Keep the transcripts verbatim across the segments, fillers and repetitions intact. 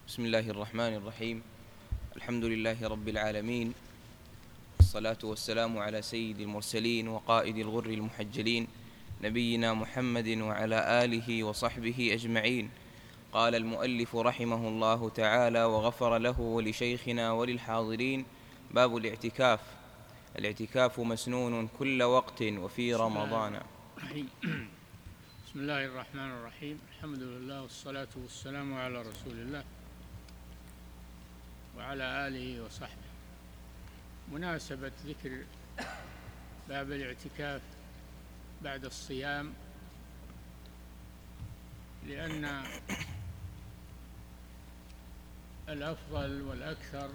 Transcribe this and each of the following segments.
بسم الله الرحمن الرحيم. الحمد لله رب العالمين، والصلاة والسلام على سيد المرسلين وقائد الغر المحجلين نبينا محمد وعلى آله وصحبه أجمعين. قال المؤلف رحمه الله تعالى وغفر له ولشيخنا وللحاضرين: باب الاعتكاف. الاعتكاف مسنون كل وقت وفي رمضان. بسم الله الرحمن الرحيم. الحمد لله والصلاة والسلام على رسول الله وعلى آله وصحبه. مناسبة ذكر باب الاعتكاف بعد الصيام، لأن الأفضل والأكثر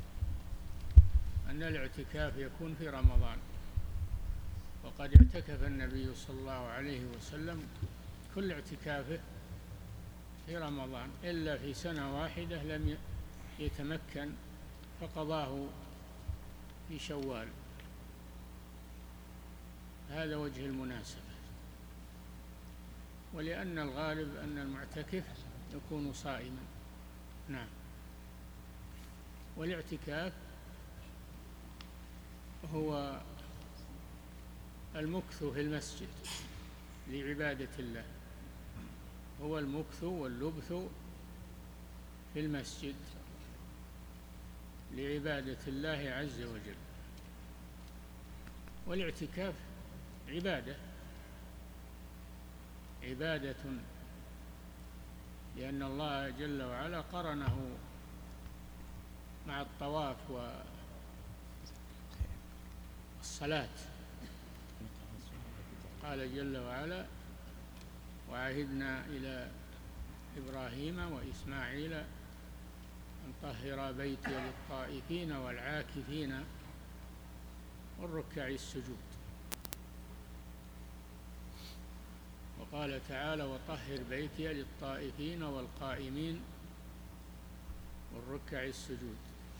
أن الاعتكاف يكون في رمضان، وقد اعتكف النبي صلى الله عليه وسلم كل اعتكافه في رمضان، إلا في سنة واحدة لم يتمكن فقضاه في شوال. هذا وجه المناسبة، ولأن الغالب أن المعتكف يكون صائما. نعم. والاعتكاف هو المكث في المسجد لعبادة الله، هو المكث واللبث في المسجد لعبادة الله عز وجل. والاعتكاف عبادة عبادة لأن الله جل وعلا قرنه مع الطواف والصلاة. قال جل وعلا: وعهدنا إلى إبراهيم وإسماعيل أن طهرا بيتي للطائفين والعاكفين والركع السجود. وقال تعالى: وطهر بيتي للطائفين والقائمين والركع السجود.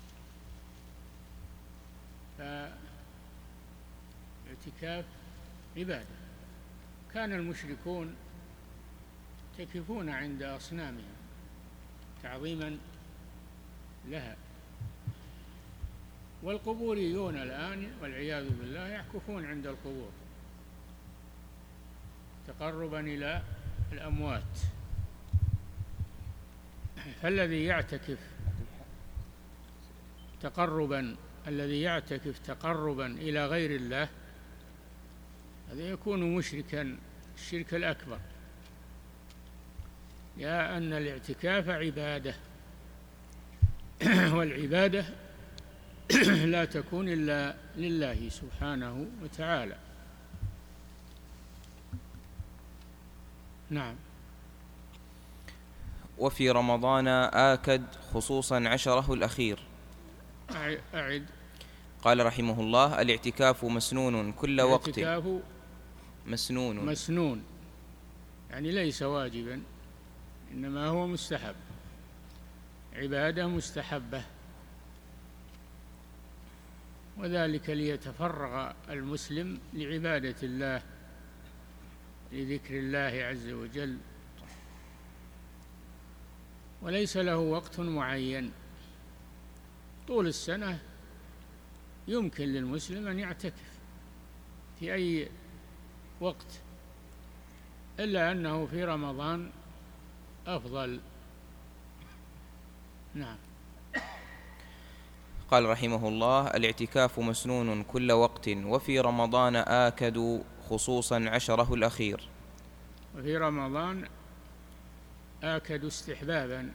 فالاعتكاف عبادة. كان المشركون يعتكفون عند أصنامهم تعظيما لها، والقبوريون الآن والعياذ بالله يعكفون عند القبور تقربا إلى الأموات. فالذي يعتكف تقربا الذي يعتكف تقربا إلى غير الله هذا يكون مشركا الشرك الأكبر، لأن الاعتكاف عبادة والعبادة لا تكون إلا لله سبحانه وتعالى. نعم. وفي رمضان آكد خصوصا عشره الأخير. أعد. قال رحمه الله: الاعتكاف مسنون كل وقت. الاعتكاف مسنون مسنون يعني ليس واجبا، إنما هو مستحب، عبادة مستحبة، وذلك ليتفرغ المسلم لعبادة الله لذكر الله عز وجل، وليس له وقت معين. طول السنة يمكن للمسلم أن يعتكف في أي وقت، إلا أنه في رمضان أفضل. نعم. قال رحمه الله: الاعتكاف مسنون كل وقت وفي رمضان آكد خصوصا عشره الأخير. وفي رمضان آكد استحبابا،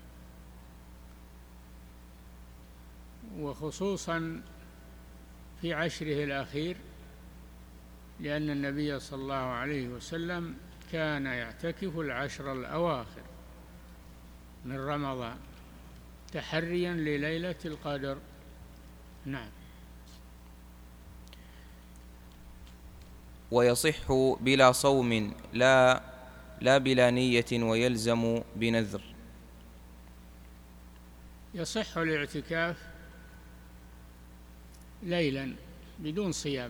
وخصوصا في عشره الأخير، لأن النبي صلى الله عليه وسلم كان يعتكف العشر الأواخر من رمضان تحريا لليلة القدر. نعم. ويصح بلا صوم لا لا بلا نية ويلزم بنذر. يصح الاعتكاف ليلا بدون صيام،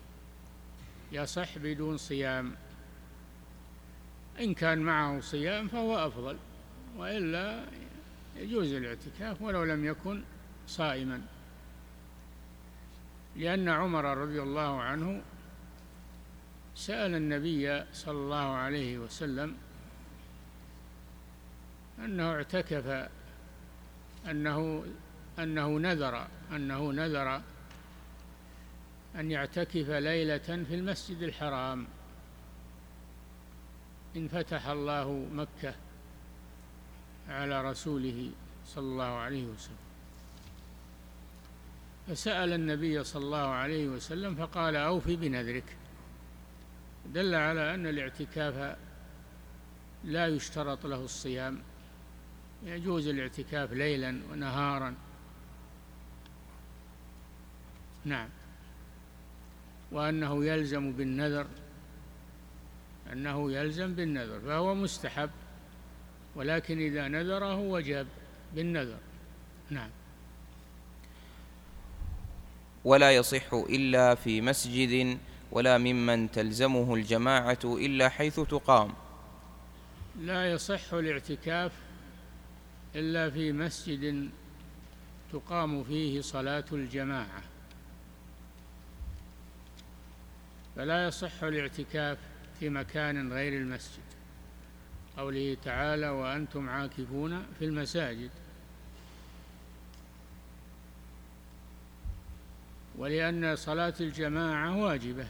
يصح بدون صيام. إن كان معه صيام فهو أفضل، وإلا يجوز الاعتكاف ولو لم يكن صائما، لأن عمر رضي الله عنه سأل النبي صلى الله عليه وسلم أنه اعتكف أنه أنه نذر أنه نذر أن يعتكف ليلة في المسجد الحرام إن فتح الله مكة على رسوله صلى الله عليه وسلم. فسأل النبي صلى الله عليه وسلم فقال: أوفي بنذرك. دل على أن الاعتكاف لا يشترط له الصيام، يجوز الاعتكاف ليلا ونهارا. نعم. وأنه يلزم بالنذر أنه يلزم بالنذر فهو مستحب، ولكن إذا نذره وجب بالنذر. نعم. ولا يصح إلا في مسجد ولا ممن تلزمه الجماعة إلا حيث تقام. لا يصح الاعتكاف إلا في مسجد تقام فيه صلاة الجماعة، فلا يصح الاعتكاف في مكان غير المسجد، قوله تعالى: وأنتم عاكفون في المساجد. ولأن صلاة الجماعة واجبة،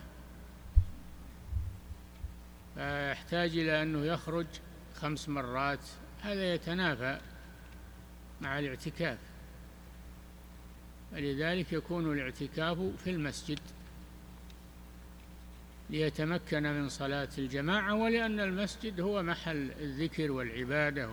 فيحتاج إلى أنه يخرج خمس مرات، هذا يتنافى مع الاعتكاف، ولذلك يكون الاعتكاف في المسجد ليتمكن من صلاة الجماعة، ولأن المسجد هو محل الذكر والعبادة.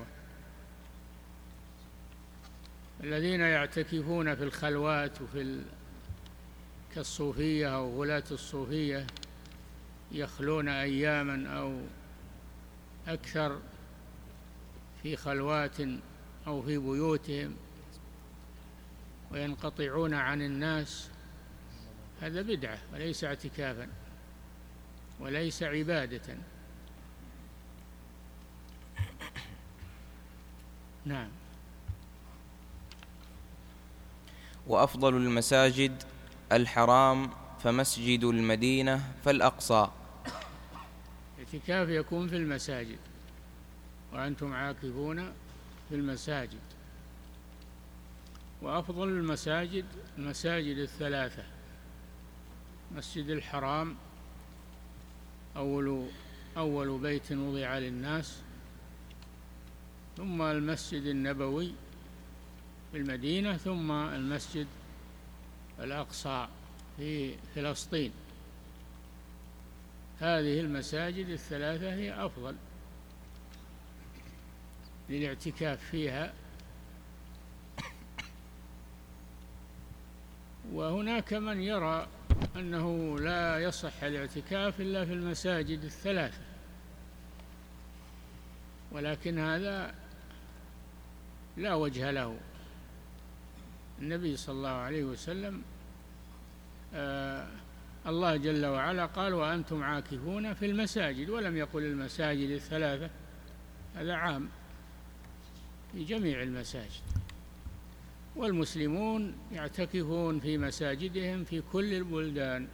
الذين يعتكفون في الخلوات وفي ال... كالصوفية أو غلاة الصوفية يخلون أياما أو أكثر في خلوات أو في بيوتهم وينقطعون عن الناس، هذا بدعة وليس اعتكافا وليس عبادة. نعم. وأفضل المساجد الحرام فمسجد المدينة فالأقصى. الاعتكاف يكون في المساجد، وأنتم عاكفون في المساجد. وأفضل المساجد المساجد الثلاثة: مسجد الحرام أول أول بيت وضع للناس، ثم المسجد النبوي في المدينة، ثم المسجد الأقصى في فلسطين. هذه المساجد الثلاثة هي أفضل للاعتكاف فيها. وهناك من يرى أنه لا يصح الاعتكاف إلا في المساجد الثلاثة، ولكن هذا لا وجه له. النبي صلى الله عليه وسلم آه الله جل وعلا قال: وأنتم عاكفون في المساجد، ولم يقل المساجد الثلاثة، هذا عام في جميع المساجد. والمسلمون يعتكفون في مساجدهم في كل البلدان،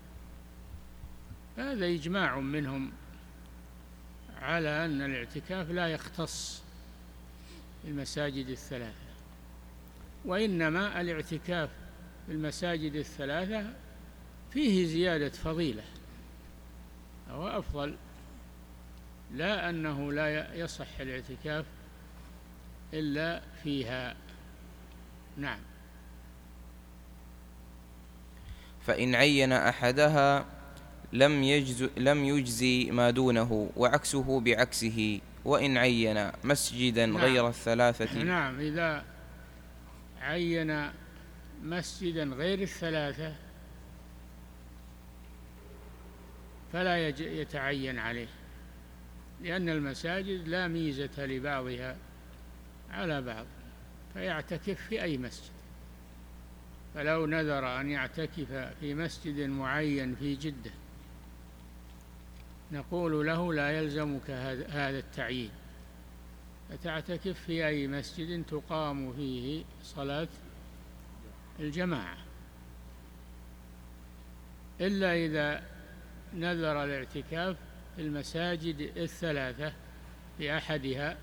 هذا إجماع منهم على أن الاعتكاف لا يختص بالمساجد الثلاثة، وإنما الاعتكاف في المساجد الثلاثة فيه زيادة فضيلة أو أفضل، لا أنه لا يصح الاعتكاف إلا فيها. نعم. فإن عين أحدها لم يجز لم يجزي ما دونه، وعكسه بعكسه. وإن عين مسجدا نعم. غير الثلاثة. نعم. إذا عين مسجدا غير الثلاثة فلا يتعين عليه، لأن المساجد لا ميزة لبعضها على بعض، فيعتكف في أي مسجد. فلو نذر أن يعتكف في مسجد معين في جدة نقول له: لا يلزمك هذا التعيين، فتعتكف في أي مسجد تقام فيه صلاة الجماعة، إلا إذا نذر الاعتكاف في المساجد الثلاثة في أحدها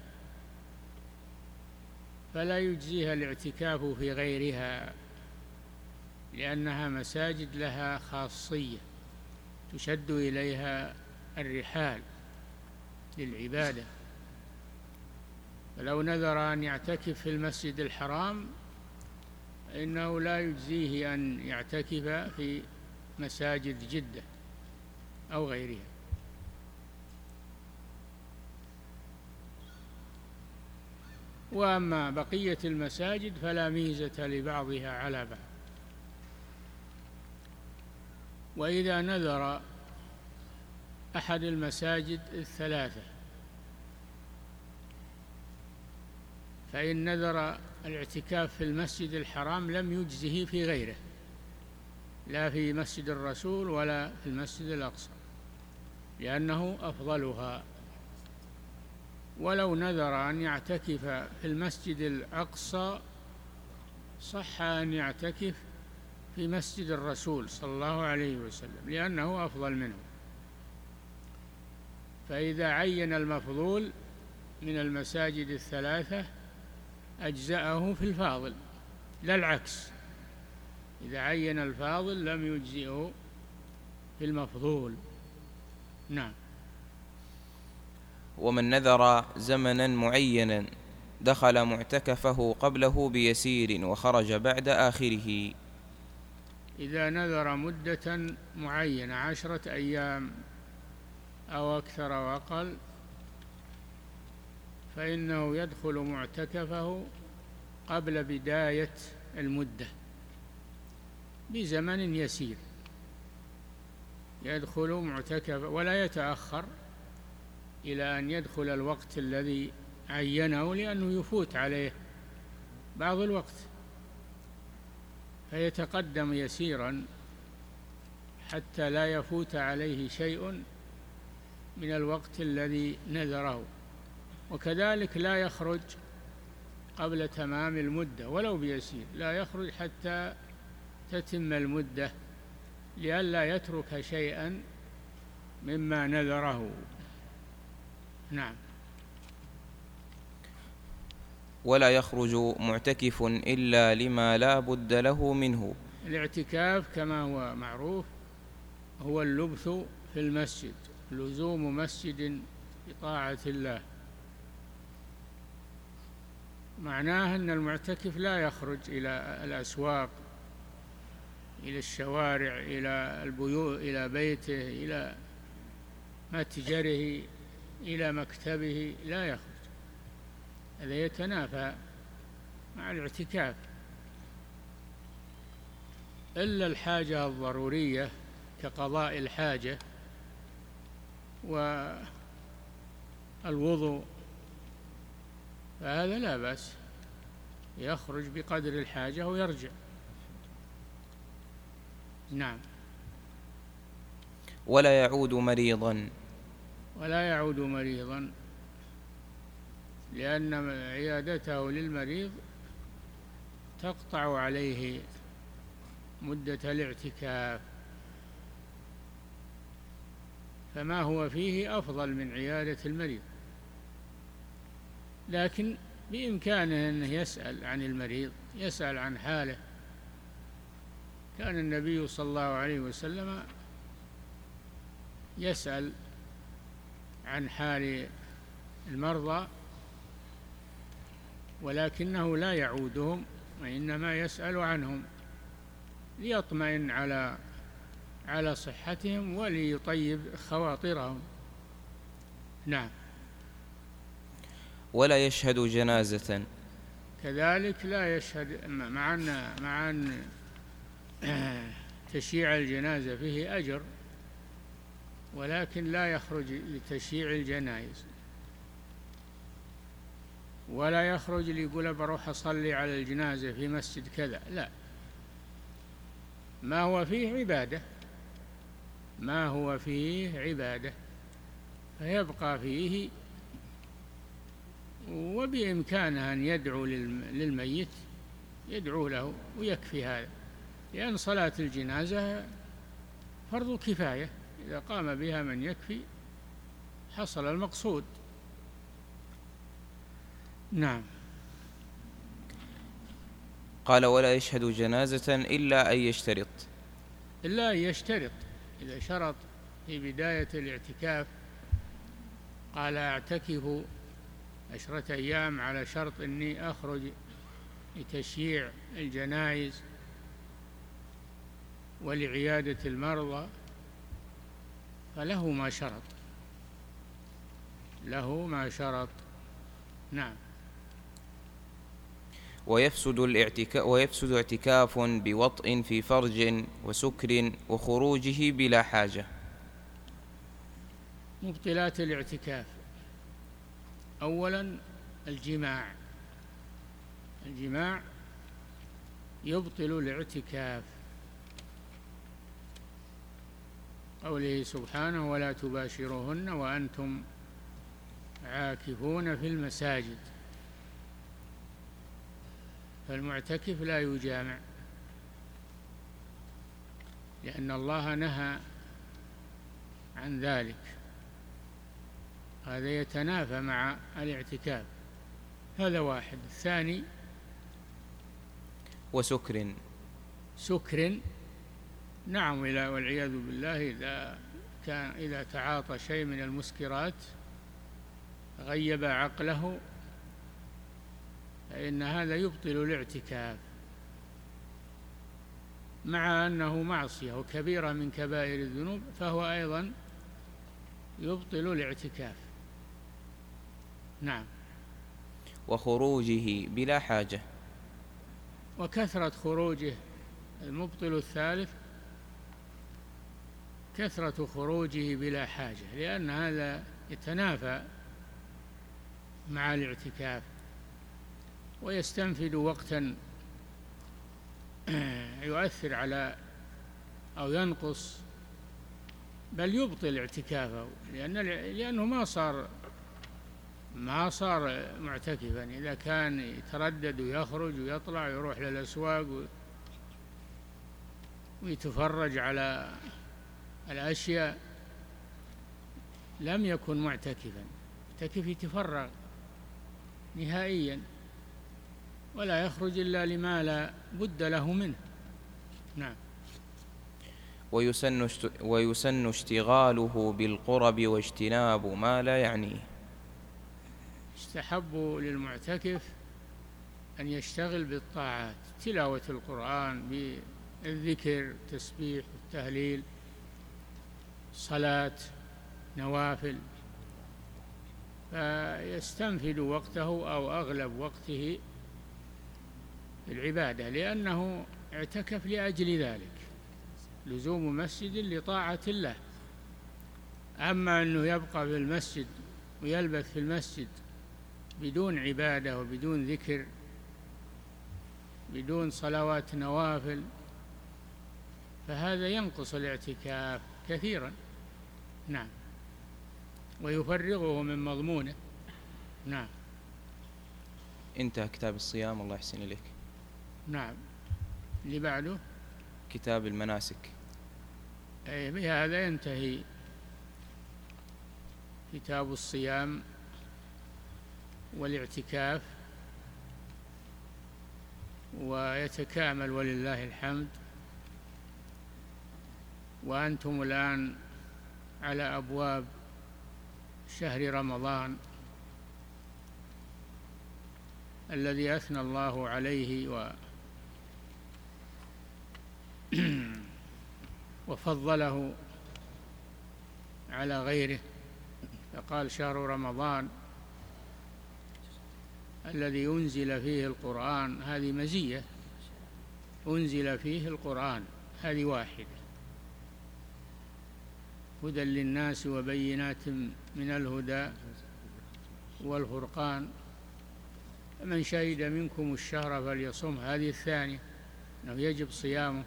فلا يجزيها الاعتكاف في غيرها، لأنها مساجد لها خاصية تشد إليها الرحال للعبادة. فلو نذر أن يعتكف في المسجد الحرام إنه لا يجزيه أن يعتكف في مساجد جدة أو غيرها. وأما بقية المساجد فلا ميزة لبعضها على بعض. وإذا نذر أحد المساجد الثلاثة فإن نذر الاعتكاف في المسجد الحرام لم يجزه في غيره، لا في مسجد الرسول ولا في المسجد الأقصى، لأنه أفضلها. ولو نذر أن يعتكف في المسجد الأقصى صح أن يعتكف في مسجد الرسول صلى الله عليه وسلم، لأنه أفضل منه. فإذا عين المفضول من المساجد الثلاثة أجزأه في الفاضل، لا العكس، إذا عين الفاضل لم يجزئه في المفضول. نعم. ومن نذر زمنا معينا دخل معتكفه قبله بيسير وخرج بعد آخره. إذا نذر مدة معينة عشرة أيام أو أكثر أو أقل فإنه يدخل معتكفه قبل بداية المدة بزمن يسير، يدخل معتكفه ولا يتأخر إلى أن يدخل الوقت الذي عينه، لأنه يفوت عليه بعض الوقت، فيتقدم يسيرا حتى لا يفوت عليه شيء من الوقت الذي نذره. وكذلك لا يخرج قبل تمام المدة ولو بيسير، لا يخرج حتى تتم المدة لئلا يترك شيئا مما نذره. نعم. ولا يخرج معتكف إلا لما لا بد له منه. الاعتكاف كما هو معروف هو اللبث في المسجد، لزوم مسجد بطاعة الله. معناه أن المعتكف لا يخرج إلى الأسواق، إلى الشوارع، إلى البيوت، إلى بيته، إلى متجره، إلى مكتبه، لا يخرج. هذا يتنافى مع الاعتكاف، إلا الحاجة الضرورية كقضاء الحاجة والوضوء، فهذا لا بأس، يخرج بقدر الحاجة ويرجع. نعم. ولا يعود مريضا. ولا يعود مريضا، لأن عيادته للمريض تقطع عليه مدة الاعتكاف، فما هو فيه أفضل من عيادة المريض. لكن بإمكانه أنه يسأل عن المريض، يسأل عن حاله. كان النبي صلى الله عليه وسلم يسأل عن حال المرضى، ولكنه لا يعودهم، وإنما يسأل عنهم ليطمئن على على صحتهم وليطيب خواطرهم. نعم. ولا يشهد جنازة. كذلك لا يشهد، مع أن مع أن تشييع الجنازة فيه أجر، ولكن لا يخرج لتشييع الجنائز، ولا يخرج ليقول بروح أصلي على الجنازة في مسجد كذا، لا، ما هو فيه عبادة، ما هو فيه عبادة فيبقى فيه وبإمكانه أن يدعو للميت، يدعو له ويكفي هذا، لأن صلاة الجنازة فرض كفاية، إذا قام بها من يكفي حصل المقصود. نعم. قال: ولا يشهد جنازة إلا أن يشترط. إلا أن يشترط، إذا شرط في بداية الاعتكاف قال: أعتكف عشرة أيام على شرط أني أخرج لتشييع الجنائز ولعيادة المرضى، فله ما شرط، له ما شرط. نعم. ويفسد الاعتكاف ويفسد اعتكاف بوطء في فرج وسكر وخروجه بلا حاجة. مبطلات الاعتكاف: أولا الجماع، الجماع يبطل الاعتكاف، قوله سبحانه: ولا تباشروهن وأنتم عاكفون في المساجد. فالمعتكف لا يجامع، لأن الله نهى عن ذلك، هذا يتنافى مع الاعتكاف. هذا واحد. الثاني وسكر. سكر، نعم، والعياذ بالله، إذا كان إذا تعاطى شيء من المسكرات غيب عقله فإن هذا يبطل الاعتكاف، مع أنه معصية وكبيرة من كبائر الذنوب، فهو أيضا يبطل الاعتكاف. نعم. وخروجه بلا حاجة. وكثرة خروجه، المبطل الثالث كثرة خروجه بلا حاجة، لأن هذا يتنافى مع الاعتكاف ويستنفد وقتا يؤثر على أو ينقص، بل يبطل اعتكافه، لأن لأنه ما صار ما صار معتكفا. إذا كان يتردد ويخرج ويطلع ويروح للأسواق ويتفرج على الأشياء لم يكن معتكفا. معتكف يتفرغ نهائيا ولا يخرج إلا لما لا بد له منه. نعم. ويسن ويسن اشتغاله بالقرب واجتناب ما لا يعنيه. يستحب للمعتكف أن يشتغل بالطاعات، تلاوة القرآن، بالذكر، التسبيح، التهليل، صلاة، نوافل، فيستنفد وقته أو أغلب وقته في العبادة، لأنه اعتكف لأجل ذلك، لزوم مسجد لطاعة الله. أما أنه يبقى في المسجد ويلبث في المسجد بدون عبادة وبدون ذكر، بدون صلوات نوافل، فهذا ينقص الاعتكاف كثيرا. نعم. ويفرغه من مضمونه. نعم. انتهى كتاب الصيام، الله يحسن إليك. نعم. اللي بعده كتاب المناسك. أي بهذا ينتهي كتاب الصيام والاعتكاف، ويتكامل ولله الحمد. وأنتم الآن على أبواب شهر رمضان الذي أثنى الله عليه و وفضله على غيره، فقال: شهر رمضان الذي أنزل فيه القرآن. هذه مزية، أنزل فيه القرآن، هذه واحدة. هدى للناس وبينات من الهدى والفرقان، فمن شهد منكم الشهر فليصم. هذه الثانية، أنه يجب صيامه.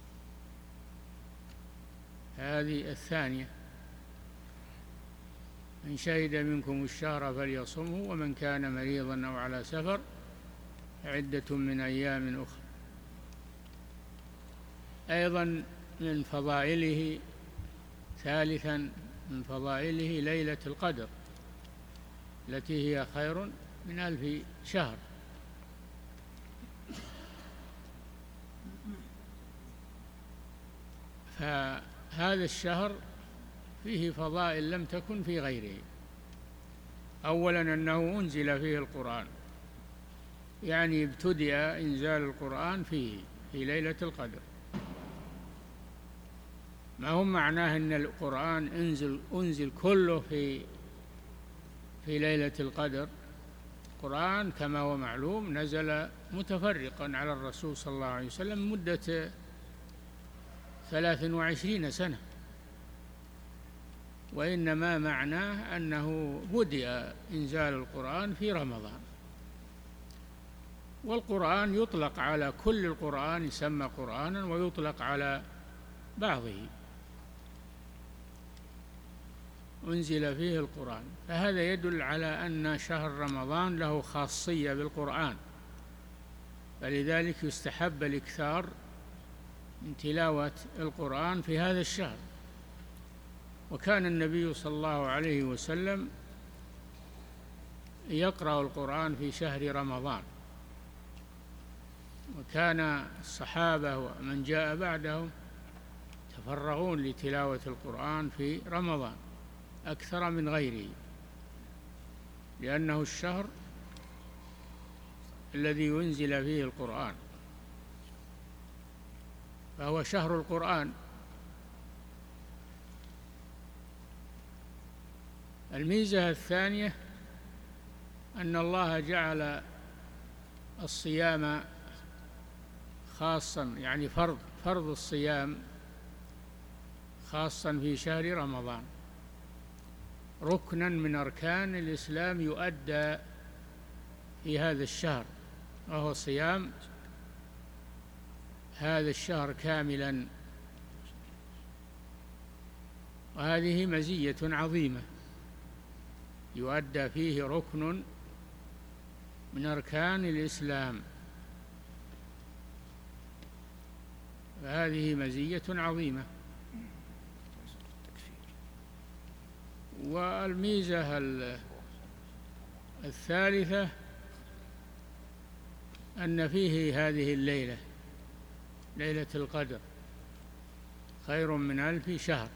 هذه الثانية. من شهد منكم الشهر فليصمه ومن كان مريضا أو على سفر عدة من أيام أخرى. أيضا من فضائله ثالثا من فضائله ليلة القدر التي هي خير من ألف شهر. فهذا الشهر فيه فضائل لم تكن في غيره. أولا أنه أنزل فيه القرآن، يعني ابتدأ إنزال القرآن فيه في ليلة القدر. ما هو معناه أن القرآن أنزل, أنزل كله في في ليلة القدر. القرآن كما هو معلوم نزل متفرقا على الرسول صلى الله عليه وسلم مدة ثلاث وعشرين سنة، وإنما معناه أنه بدأ إنزال القرآن في رمضان. والقرآن يطلق على كل القرآن، يسمى قرآنا، ويطلق على بعضه أنزل فيه القرآن. فهذا يدل على أن شهر رمضان له خاصية بالقرآن، فلذلك يستحب الإكثار من تلاوة القرآن في هذا الشهر. وكان النبي صلى الله عليه وسلم يقرأ القرآن في شهر رمضان، وكان الصحابة ومن جاء بعدهم يتفرغون لتلاوة القرآن في رمضان أكثر من غيره، لأنه الشهر الذي ينزل فيه القرآن، فهو شهر القرآن. الميزة الثانية أن الله جعل الصيام خاصا، يعني فرض فرض الصيام خاصا في شهر رمضان، ركنا من أركان الإسلام يؤدى في هذا الشهر، وهو صيام هذا الشهر كاملا. وهذه مزية عظيمة، يؤدى فيه ركن من أركان الإسلام، فهذه مزية عظيمة. والميزة الثالثة أن فيه هذه الليلة، ليلة القدر، خير من ألف شهر.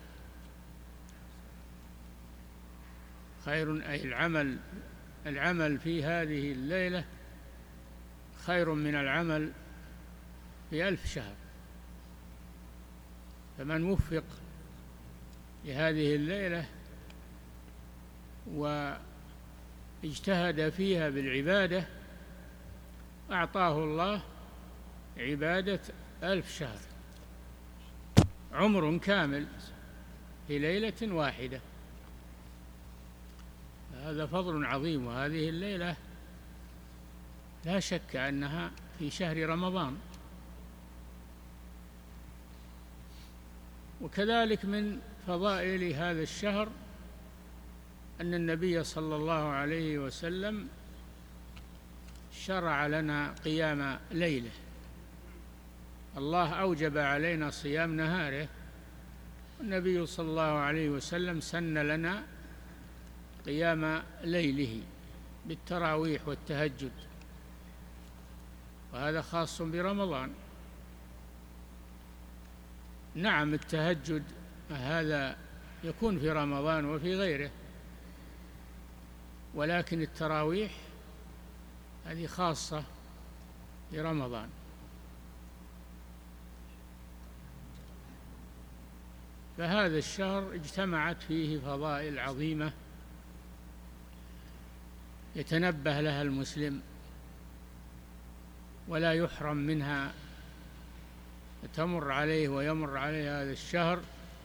خير أي العمل العمل في هذه الليلة خير من العمل في ألف شهر. فمن وفق لهذه الليلة واجتهد فيها بالعبادة أعطاه الله عبادة ألف شهر، عمر كامل في ليلة واحدة. هذا فضل عظيم. وهذه الليلة لا شك أنها في شهر رمضان. وكذلك من فضائل هذا الشهر أن النبي صلى الله عليه وسلم شرع لنا قيام ليله. الله أوجب علينا صيام نهاره، والنبي صلى الله عليه وسلم سن لنا قيام ليله بالتراويح والتهجد، وهذا خاص برمضان. نعم التهجد هذا يكون في رمضان وفي غيره، ولكن التراويح هذه خاصة برمضان. فهذا الشهر اجتمعت فيه فضائل عظيمة يتنبه لها المسلم ولا يحرم منها، تمر عليه ويمر عليه هذا الشهر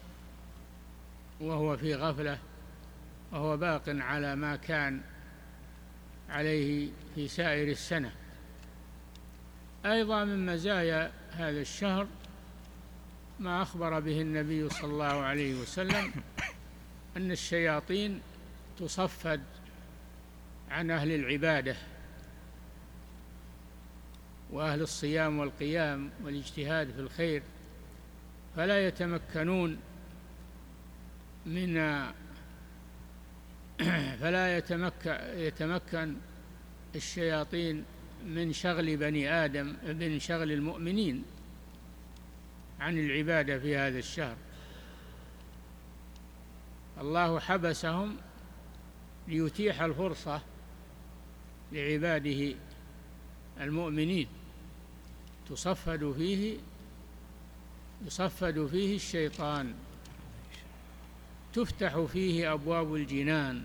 وهو في غفلة، وهو باق على ما كان عليه في سائر السنة. أيضا من مزايا هذا الشهر ما أخبر به النبي صلى الله عليه وسلم أن الشياطين تصفد عن أهل العبادة وأهل الصيام والقيام والاجتهاد في الخير، فلا يتمكنون من فلا يتمكن, يتمكن الشياطين من شغل بني آدم من شغل المؤمنين عن العبادة في هذا الشهر. الله حبسهم ليتيح الفرصة لعباده المؤمنين، تصفد فيه يصفد فيه الشيطان، تفتح فيه أبواب الجنان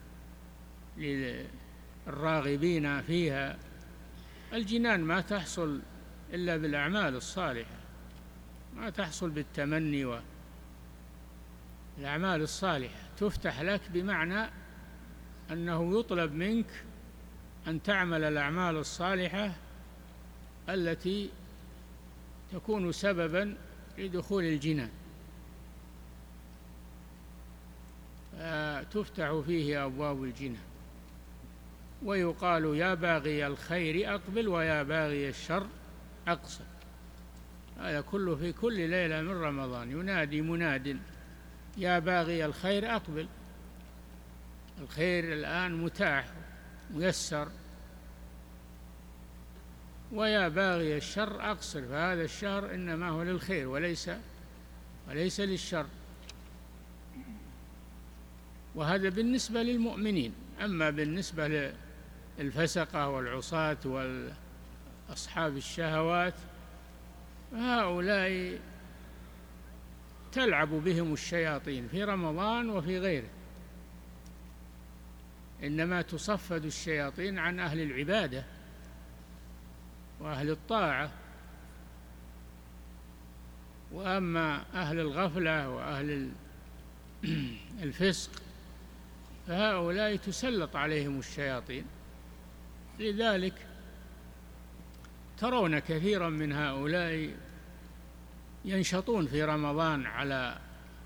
للراغبين فيها. الجنان ما تحصل إلا بالأعمال الصالحة، ما تحصل بالتمني، والأعمال الصالحة تفتح لك بمعنى أنه يطلب منك أن تعمل الأعمال الصالحة التي تكون سببا لدخول الجنان، تفتح فيه أبواب الجنان. ويقال يا باغي الخير أقبل ويا باغي الشر أقصر. هذا كله في كل ليلة من رمضان ينادي مناد يا باغي الخير أقبل. الخير الآن متاح ميسر. ويا باغي الشر أقصر، فهذا الشهر إنما هو للخير وليس وليس للشر. وهذا بالنسبة للمؤمنين. أما بالنسبة للفسقة والعصاة والأصحاب الشهوات هؤلاء تلعب بهم الشياطين في رمضان وفي غيره، إنما تصفد الشياطين عن أهل العبادة وأهل الطاعة. وأما أهل الغفلة وأهل الفسق فهؤلاء تسلط عليهم الشياطين. لذلك ترون كثيرا من هؤلاء ينشطون في رمضان على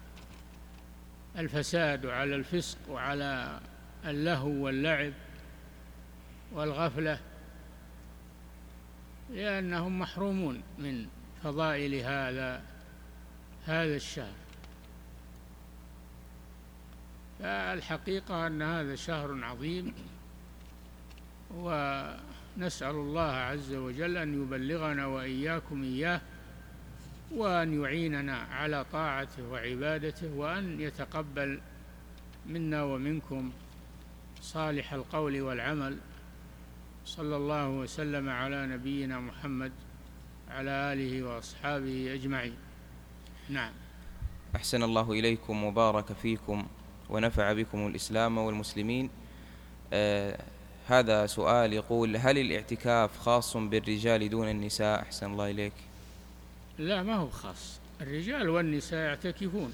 الفساد وعلى الفسق وعلى اللهو واللعب والغفلة، لأنهم محرومون من فضائل هذا هذا الشهر. فالحقيقة أن هذا شهر عظيم، ونسأل الله عز وجل أن يبلغنا وإياكم إياه، وأن يعيننا على طاعته وعبادته، وأن يتقبل منا ومنكم صالح القول والعمل. صلى الله وسلم على نبينا محمد على آله وأصحابه أجمعين. نعم. أحسن الله إليكم وبارك فيكم ونفع بكم الإسلام والمسلمين. آه هذا سؤال يقول: هل الاعتكاف خاص بالرجال دون النساء؟ أحسن الله إليك. لا، ما هو خاص. الرجال والنساء يعتكفون،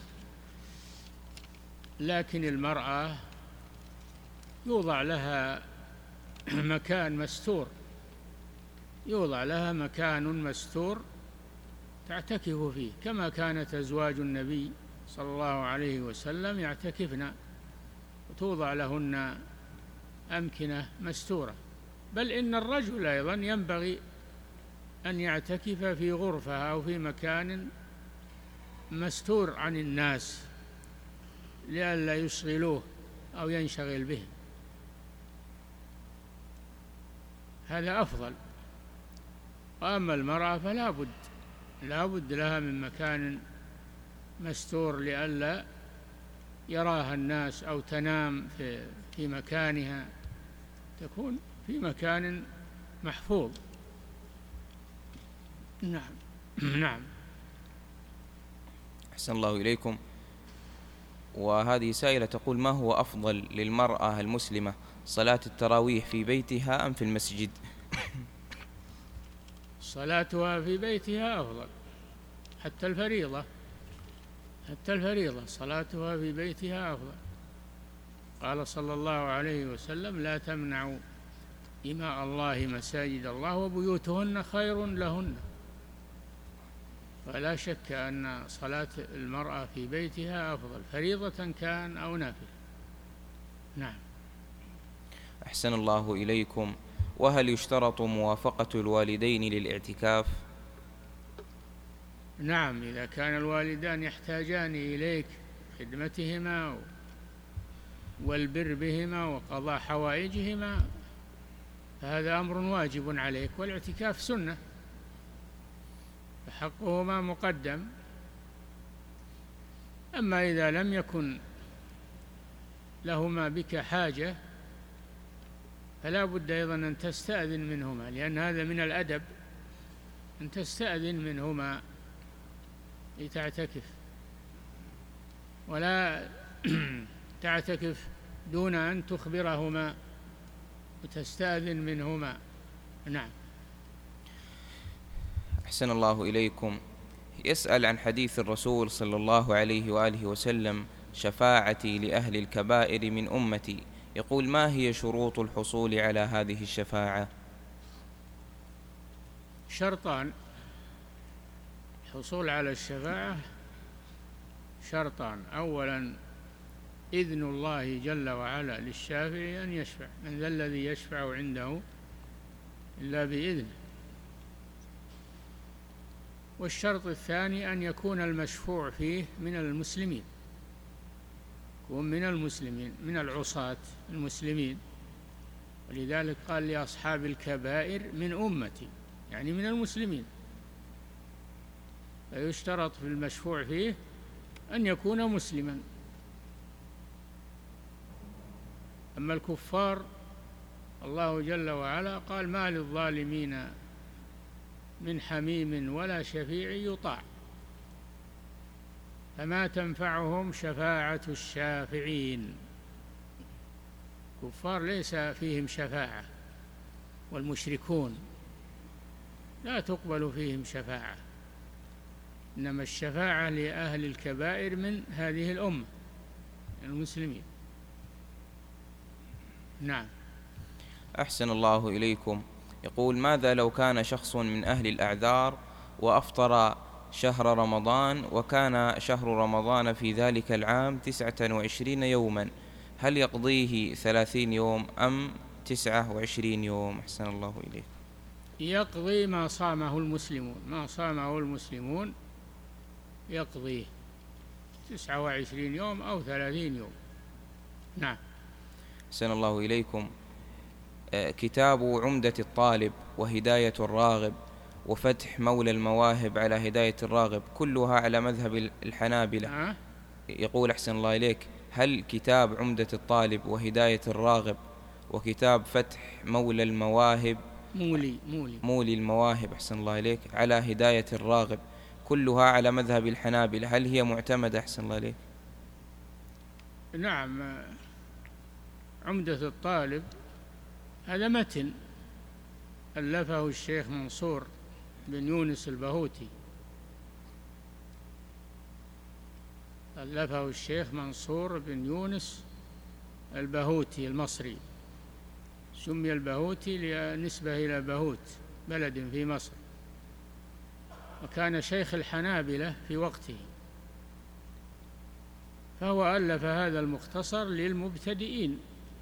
لكن المرأة يوضع لها مكان مستور، يوضع لها مكان مستور تعتكف فيه، كما كانت أزواج النبي صلى الله عليه وسلم يعتكفن وتوضع لهن أمكنة مستورة. بل إن الرجل أيضا ينبغي أن يعتكف في غرفة أو في مكان مستور عن الناس لئلا يشغلوه أو ينشغل بهم، هذا أفضل. وأما المرأة فلا بد لا بد لها من مكان مستور لئلا يراها الناس، أو تنام في في مكانها، تكون في مكان محفوظ. نعم. نعم. أحسن الله إليكم. وهذه سائلة تقول: ما هو أفضل للمرأة المسلمة، صلاة التراويح في بيتها أم في المسجد؟ صلاتها في بيتها أفضل، حتى الفريضة حتى الفريضة صلاتها في بيتها أفضل. قال صلى الله عليه وسلم: لا تمنعوا إماء الله مساجد الله وبيوتهن خير لهن. فلا شك أن صلاة المرأة في بيتها أفضل، فريضة كان أو نافلة. نعم. أحسن الله إليكم. وهل يشترط موافقة الوالدين للاعتكاف؟ نعم، إذا كان الوالدان يحتاجان إليك خدمتهما والبر بهما وقضاء حوائجهما فهذا أمر واجب عليك، والاعتكاف سنة فحقهما مقدم. أما إذا لم يكن لهما بك حاجة فلا بد أيضا أن تستأذن منهما، لأن هذا من الأدب أن تستأذن منهما لتعتكف، ولا تعتكف دون أن تخبرهما وتستأذن منهما. نعم. أحسن الله إليكم. يسأل عن حديث الرسول صلى الله عليه وآله وسلم: شفاعتي لأهل الكبائر من أمتي. يقول: ما هي شروط الحصول على هذه الشفاعة؟ شرطان: الحصول على الشفاعة شرطان: أولا إذن الله جل وعلا للشافع أن يشفع، من ذا الذي يشفع عنده إلا بإذنه. والشرط الثاني أن يكون المشفوع فيه من المسلمين، يكون من المسلمين من العصاة المسلمين، ولذلك قال لأصحاب الكبائر من أمتي، يعني من المسلمين. فيشترط في المشفوع فيه أن يكون مسلما. أما الكفار الله جل وعلا قال: ما للظالمين من حميم ولا شفيع يطاع، فما تنفعهم شفاعة الشافعين. الكفار ليس فيهم شفاعة، والمشركون لا تقبل فيهم شفاعة، إنما الشفاعة لأهل الكبائر من هذه الأمة المسلمين. نعم. أحسن الله إليكم. يقول: ماذا لو كان شخص من أهل الأعذار وأفطر شهر رمضان وكان شهر رمضان في ذلك العام تسعة وعشرين يوما، هل يقضيه ثلاثين يوم أم تسعة وعشرين يوم؟ أحسن الله إليك. يقضي ما صامه المسلمون، ما صامه المسلمون يقضيه تسعة وعشرين يوم أو ثلاثين يوم. نعم. أحسن الله إليكم. كتاب عمدة الطالب وهداية الراغب وفتح مولى المواهب على هداية الراغب كلها على مذهب الحنابلة. أه؟ يقول: أحسن الله إليك، هل كتاب عمدة الطالب وهداية الراغب وكتاب فتح مولى المواهب مولي مولي مولي المواهب أحسن الله إليك على هداية الراغب كلها على مذهب الحنابلة، هل هي معتمدة؟ أحسن الله إليك. نعم. عمدة الطالب هذا متن ألفه الشيخ منصور بن يونس البهوتي، ألفه الشيخ منصور بن يونس البهوتي المصري، سمي البهوتي لنسبة إلى بهوت بلد في مصر، وكان شيخ الحنابلة في وقته، فهو ألف هذا المختصر للمبتدئين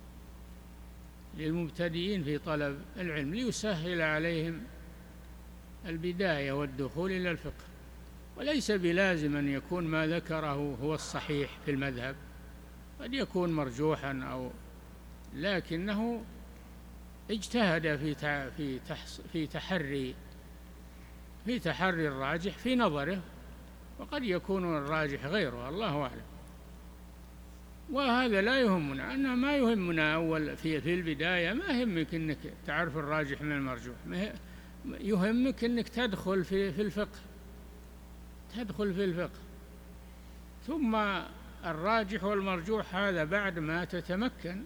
للمبتدئين في طلب العلم ليسهل عليهم البداية والدخول إلى الفقه، وليس بلازم أن يكون ما ذكره هو الصحيح في المذهب، قد يكون مرجوحا أو لكنه اجتهد في في في تحري في تحري الراجح في نظره، وقد يكون الراجح غيره، الله أعلم. وهذا لا يهمنا، أنه ما يهمنا أول في في البداية ما يهمك أنك تعرف الراجح من المرجوح، يهمك أنك تدخل في في الفقه تدخل في الفقه ثم الراجح والمرجوح هذا بعد ما تتمكن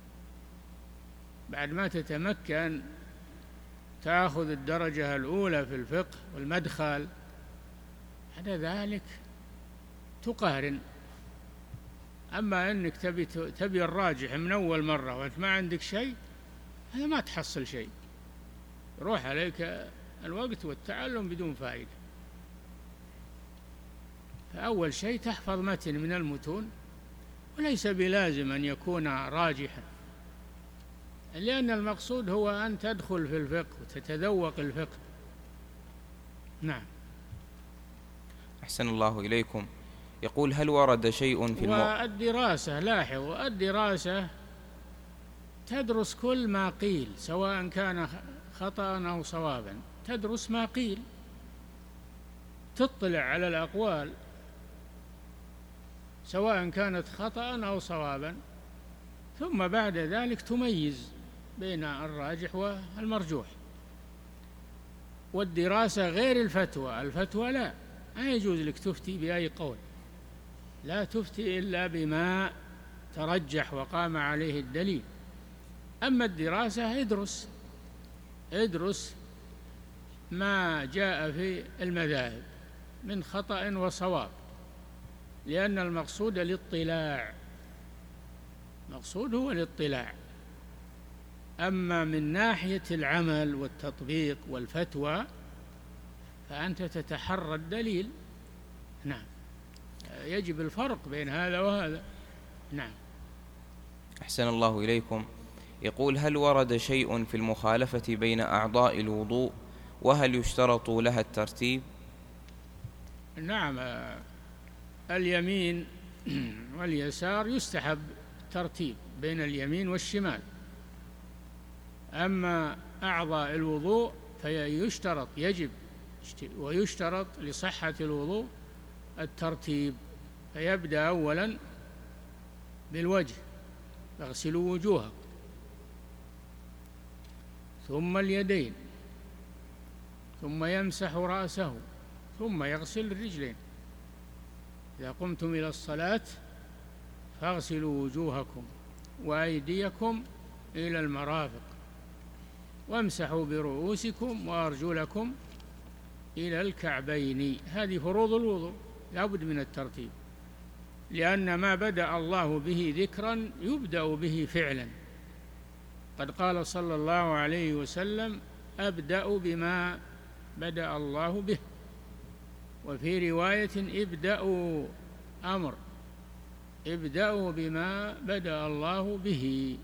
بعد ما تتمكن تأخذ الدرجة الأولى في الفقه والمدخل، بعد ذلك تقارن. أما أنك تبي تبي الراجح من أول مرة وأنت ما عندك شيء، هذا ما تحصل شيء، يروح عليك الوقت والتعلم بدون فائدة. فأول شيء تحفظ متن من المتون وليس بلازم أن يكون راجحا، لأن المقصود هو أن تدخل في الفقه وتتذوق الفقه. نعم. أحسن الله إليكم. يقول: هل ورد شيء في المو... والدراسة، لاحظوا، الدراسة تدرس كل ما قيل سواء كان خطأ أو صوابا، تدرس ما قيل، تطلع على الأقوال سواء كانت خطأ أو صوابا، ثم بعد ذلك تميز بين الراجح والمرجوح. والدراسة غير الفتوى، الفتوى لا، ما يجوز لك تفتي بأي قول، لا تفتي إلا بما ترجح وقام عليه الدليل. أما الدراسة ادرس ادرس ما جاء في المذاهب من خطأ وصواب، لأن المقصود الاطلاع، المقصود هو الاطلاع. أما من ناحية العمل والتطبيق والفتوى فأنت تتحرى الدليل. نعم، يجب الفرق بين هذا وهذا. نعم. أحسن الله إليكم. يقول: هل ورد شيء في المخالفة بين أعضاء الوضوء، وهل يشترط لها الترتيب؟ نعم، اليمين واليسار يستحب ترتيب بين اليمين والشمال. أما أعضاء الوضوء فيشترط، يجب ويشترط لصحة الوضوء الترتيب، فيبدأ أولا بالوجه، فاغسلوا وجوهكم، ثم اليدين، ثم يمسح رأسه، ثم يغسل الرجلين. إذا قمتم إلى الصلاة فاغسلوا وجوهكم وأيديكم إلى المرافق، وامسحوا برؤوسكم وأرجلكم إلى الكعبين. هذه فروض الوضوء، لا بد من الترتيب، لأن ما بدأ الله به ذكرا يبدأ به فعلا. قد قال صلى الله عليه وسلم: أبدأ بما بدأ الله به. وفي رواية: ابدأوا أمر، ابدأوا بما بدأ الله به.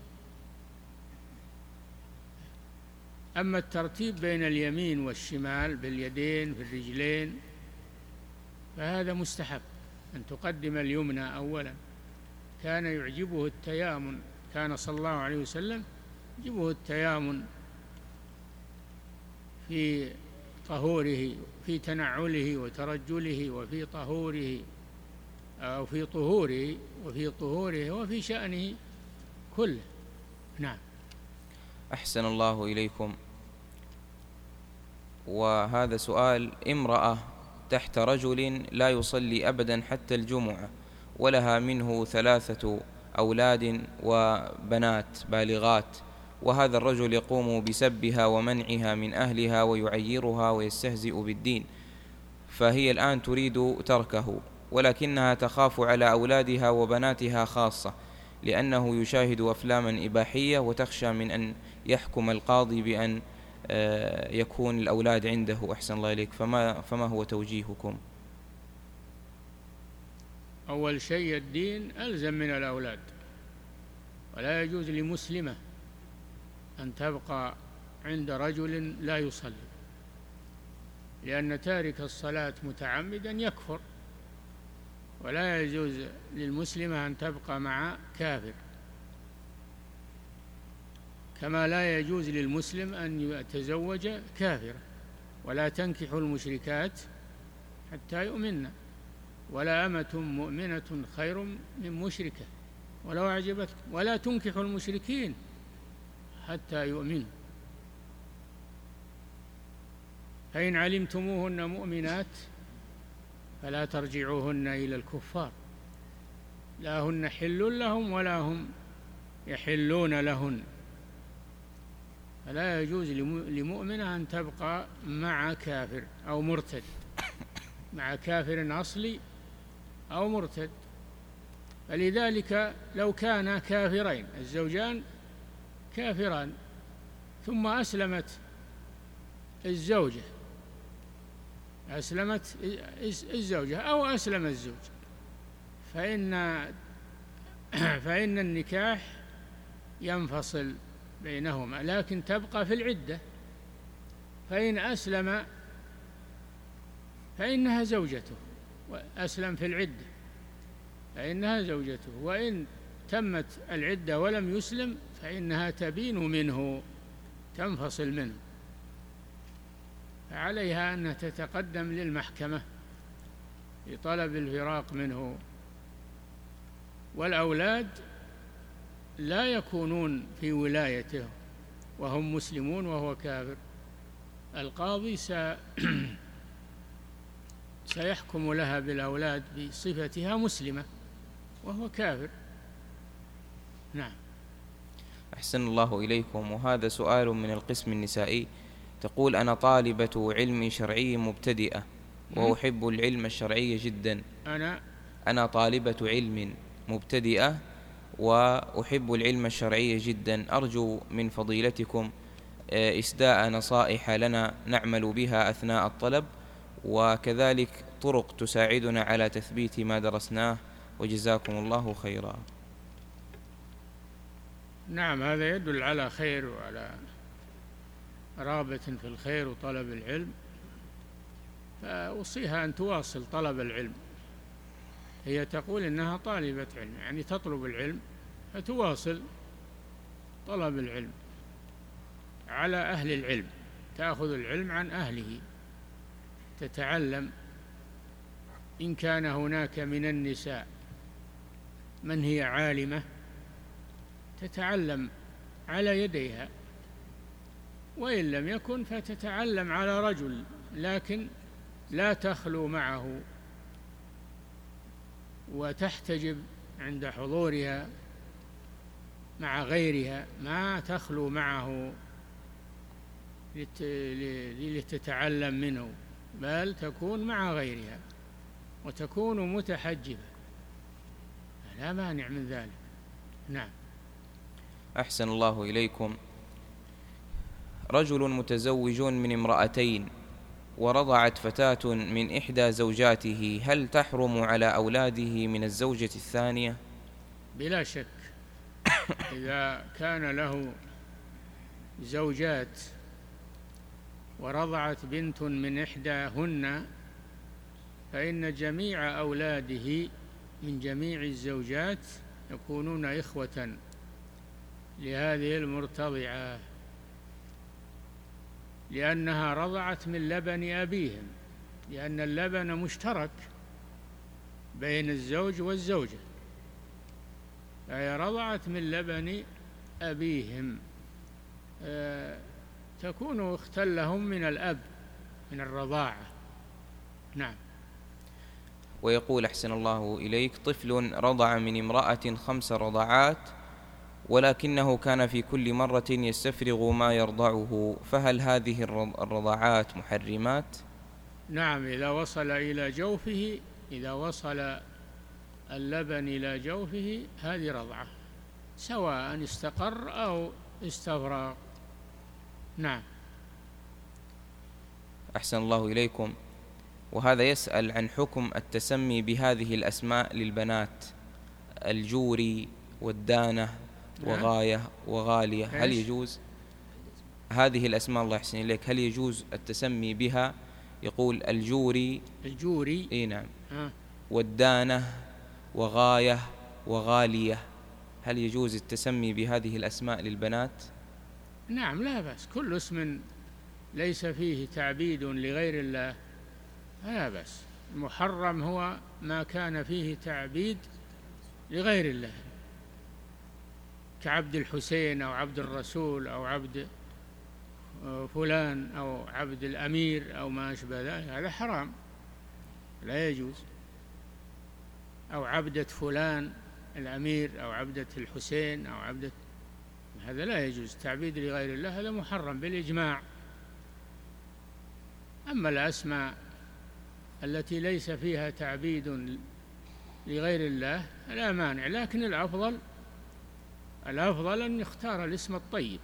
أما الترتيب بين اليمين والشمال باليدين في الرجلين فهذا مستحب، أن تقدم اليمنى أولا. كان يعجبه التيامن، كان صلى الله عليه وسلم يعجبه التيامن في طهوره، في تنعله وترجله، وفي طهوره أو في طهوره وفي طهوره وفي شأنه كله. نعم. أحسن الله إليكم. وهذا سؤال: امرأة تحت رجل لا يصلي أبدا حتى الجمعة، ولها منه ثلاثة أولاد وبنات بالغات، وهذا الرجل يقوم بسبها ومنعها من أهلها ويعيرها ويستهزئ بالدين، فهي الآن تريد تركه، ولكنها تخاف على أولادها وبناتها خاصة، لأنه يشاهد أفلاما إباحية، وتخشى من أن يحكم القاضي بأن يكون الأولاد عنده. أحسن الله إليك، فما, فما هو توجيهكم؟ أول شيء الدين ألزم من الأولاد، ولا يجوز لمسلمة أن تبقى عند رجل لا يصلي، لأن تارك الصلاة متعمدا يكفر، ولا يجوز للمسلمة أن تبقى مع كافر، كما لا يجوز للمسلم أن يتزوج كافرة. ولا تنكحوا المشركات حتى يؤمنن، ولا أمة مؤمنة خير من مشركة ولو أعجبتكم، ولا تنكحوا المشركين حتى يؤمنوا. فإن علمتموهن مؤمنات فلا ترجعوهن إلى الكفار، لا هن حل لهم ولا هم يحلون لهن. فلا يجوز لمؤمنة أن تبقى مع كافر أو مرتد، مع كافر أصلي أو مرتد. فلذلك لو كان كافرين، الزوجان كافران، ثم أسلمت الزوجة أسلمت الزوجة أو أسلم الزوج، فإن فإن النكاح ينفصل بينهما، لكن تبقى في العدة. فإن أسلم فإنها زوجته، وأسلم في العدة فإنها زوجته، وإن تمت العدة ولم يسلم فإنها تبين منه، تنفصل منه، فعليها أن تتقدم للمحكمة لطلب الفراق منه. والأولاد لا يكونون في ولايته وهم مسلمون وهو كافر، القاضي سيحكم لها بالأولاد بصفتها مسلمة وهو كافر. نعم. أحسن الله إليكم. وهذا سؤال من القسم النسائي. تقول: أنا طالبة علم شرعي مبتدئة وأحب العلم الشرعي جدا. أنا أنا طالبة علم مبتدئة وأحب العلم الشرعي جدا، أرجو من فضيلتكم إسداء نصائح لنا نعمل بها أثناء الطلب، وكذلك طرق تساعدنا على تثبيت ما درسناه، وجزاكم الله خيرا. نعم، هذا يدل على خير وعلى رغبة في الخير وطلب العلم، فأوصيها أن تواصل طلب العلم. هي تقول إنها طالبة علم، يعني تطلب العلم، فتواصل طلب العلم على أهل العلم، تأخذ العلم عن أهله، تتعلم. إن كان هناك من النساء من هي عالمة تتعلم على يديها، وإن لم يكن فتتعلم على رجل، لكن لا تخلو معه وتحتجب عند حضورها مع غيرها، ما تخلو معه لتتعلم منه، بل تكون مع غيرها وتكون متحجبة، لا مانع من ذلك. نعم. أحسن الله إليكم. رجل متزوج من امرأتين ورضعت فتاة من إحدى زوجاته، هل تحرم على أولاده من الزوجة الثانية؟ بلا شك. إذا كان له زوجات ورضعت بنت من إحداهن فإن جميع أولاده من جميع الزوجات يكونون إخوة لهذه المرتضعة، لأنها رضعت من لبن أبيهم، لأن اللبن مشترك بين الزوج والزوجة، فهي رضعت من لبن أبيهم، أه تكون أختا لهم من الأب من الرضاعة. نعم. ويقول: أحسن الله إليك، طفل رضع من امرأة خمس رضعات ولكنه كان في كل مرة يستفرغ ما يرضعه، فهل هذه الرضعات محرمات؟ نعم، إذا وصل إلى جوفه، إذا وصل اللبن إلى جوفه هذه رضعة، سواء استقر أو استفرغ. نعم. أحسن الله إليكم. وهذا يسأل عن حكم التسمي بهذه الأسماء للبنات: الجوري والدانة وغاية وغالية، هل يجوز هذه الأسماء؟ الله يحسن إليك، هل يجوز التسمي بها؟ يقول: الجوري الجوري إيه نعم، والدانة وغاية وغالية، هل يجوز التسمي بهذه الأسماء للبنات؟ نعم، لا بأس، كل اسم ليس فيه تعبيد لغير الله لا بأس. المحرم هو ما كان فيه تعبيد لغير الله، كعبد الحسين أو عبد الرسول أو عبد فلان أو عبد الأمير أو ما أشبه ذلك، هذا حرام لا يجوز. أو عبدة فلان الأمير أو عبدة الحسين أو عبدة، هذا لا يجوز، تعبيد لغير الله هذا محرم بالإجماع. أما الأسماء التي ليس فيها تعبيد لغير الله لا مانع، لكن الأفضل الأفضل أن يختار الاسم الطيب،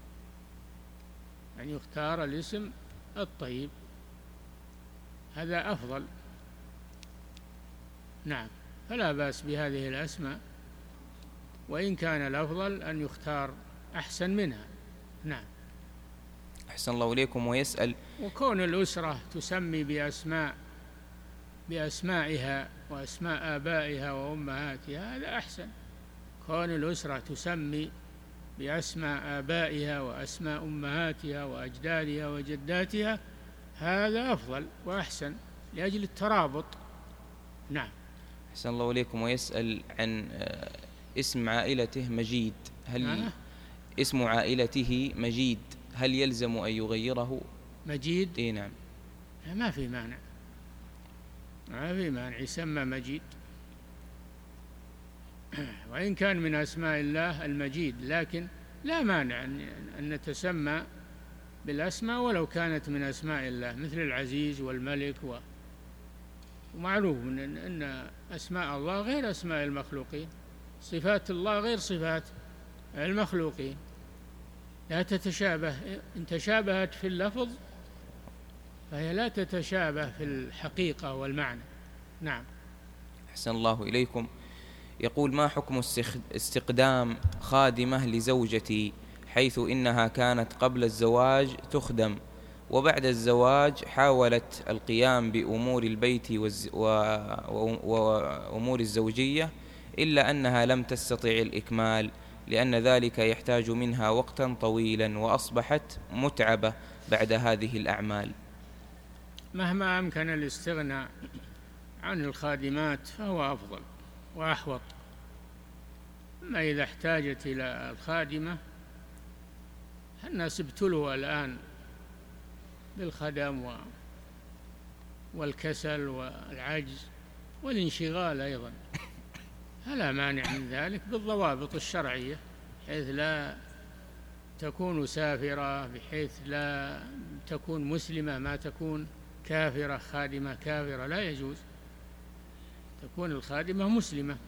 أن يختار الاسم الطيب، هذا أفضل. نعم، فلا بأس بهذه الأسماء. وإن كان الأفضل أن يختار أحسن منها. نعم. أحسن الله إليكم. ويسأل: وكون الأسرة تسمي بأسماء بأسمائها وأسماء آبائها وأمهاتها هذا أحسن. كون الأسرة تسمي بأسماء آبائها وأسماء أمهاتها وأجدادها وجداتها هذا أفضل وأحسن لأجل الترابط. نعم. أحسن الله إليكم. ويسأل عن اسم عائلته مجيد، هل آه؟ اسم عائلته مجيد هل يلزم أن يغيره؟ مجيد؟ إيه نعم. ما في مانع، ما في مانع يسمى مجيد، وإن كان من أسماء الله المجيد، لكن لا مانع أن نتسمى بالأسماء ولو كانت من أسماء الله، مثل العزيز والملك و... ومعروف أن أسماء الله غير أسماء المخلوقين، صفات الله غير صفات المخلوقين، لا تتشابه، إن تشابهت في اللفظ فهي لا تتشابه في الحقيقة والمعنى. نعم. أحسن الله إليكم. يقول: ما حكم استقدام خادمة لزوجتي، حيث إنها كانت قبل الزواج تخدم، وبعد الزواج حاولت القيام بأمور البيت وأمور الزوجية، إلا أنها لم تستطع الإكمال لأن ذلك يحتاج منها وقتا طويلا، وأصبحت متعبة بعد هذه الأعمال. مهما أمكن الاستغناء عن الخادمات فهو أفضل وأحوط. أما إذا احتاجت إلى الخادمة، الناس ابتلوا الآن بالخدم والكسل والعجز والانشغال أيضا، فلا مانع من ذلك بالضوابط الشرعية، بحيث لا تكون سافرة، بحيث لا تكون مسلمة ما تكون كافرة، خادمة كافرة لا يجوز، تكون الخادمة مسلمة،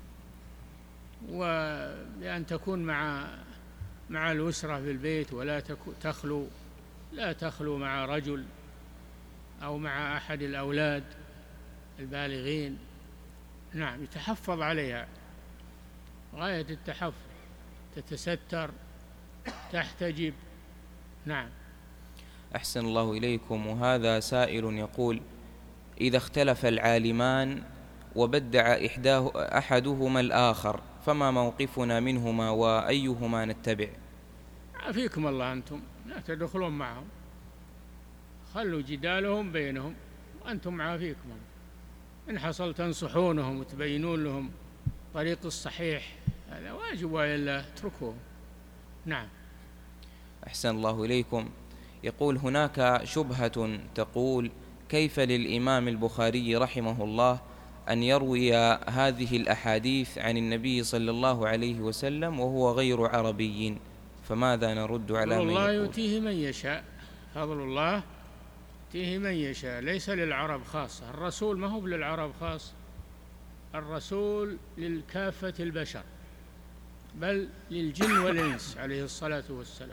وبأن تكون مع مع الأسرة في البيت، ولا تخلو لا تخلو مع رجل أو مع أحد الأولاد البالغين. نعم، يتحفظ عليها غاية التحفظ، تتستر، تحتجب. نعم. أحسن الله إليكم. وهذا سائل يقول: إذا اختلف العالمان وبدع إحداه أحدهما الآخر فما موقفنا منهما وأيهما نتبع؟ عافيكم الله، أنتم لا تدخلون معهم، خلوا جدالهم بينهم وأنتم عافيكم. إن حصل تنصحونهم وتبينون لهم طريق الصحيح هذا واجب، وإلا اتركوه. نعم. أحسن الله إليكم. يقول: هناك شبهة تقول: كيف للإمام البخاري رحمه الله أن يروي هذه الأحاديث عن النبي صلى الله عليه وسلم وهو غير عربي؟ فماذا نرد على من يقول؟ الله يؤتيه من يشاء، فضل الله يؤتيه من يشاء، ليس للعرب خاصة. الرسول ما هو للعرب خاص، الرسول للكافة البشر، بل للجن والإنس عليه الصلاة والسلام.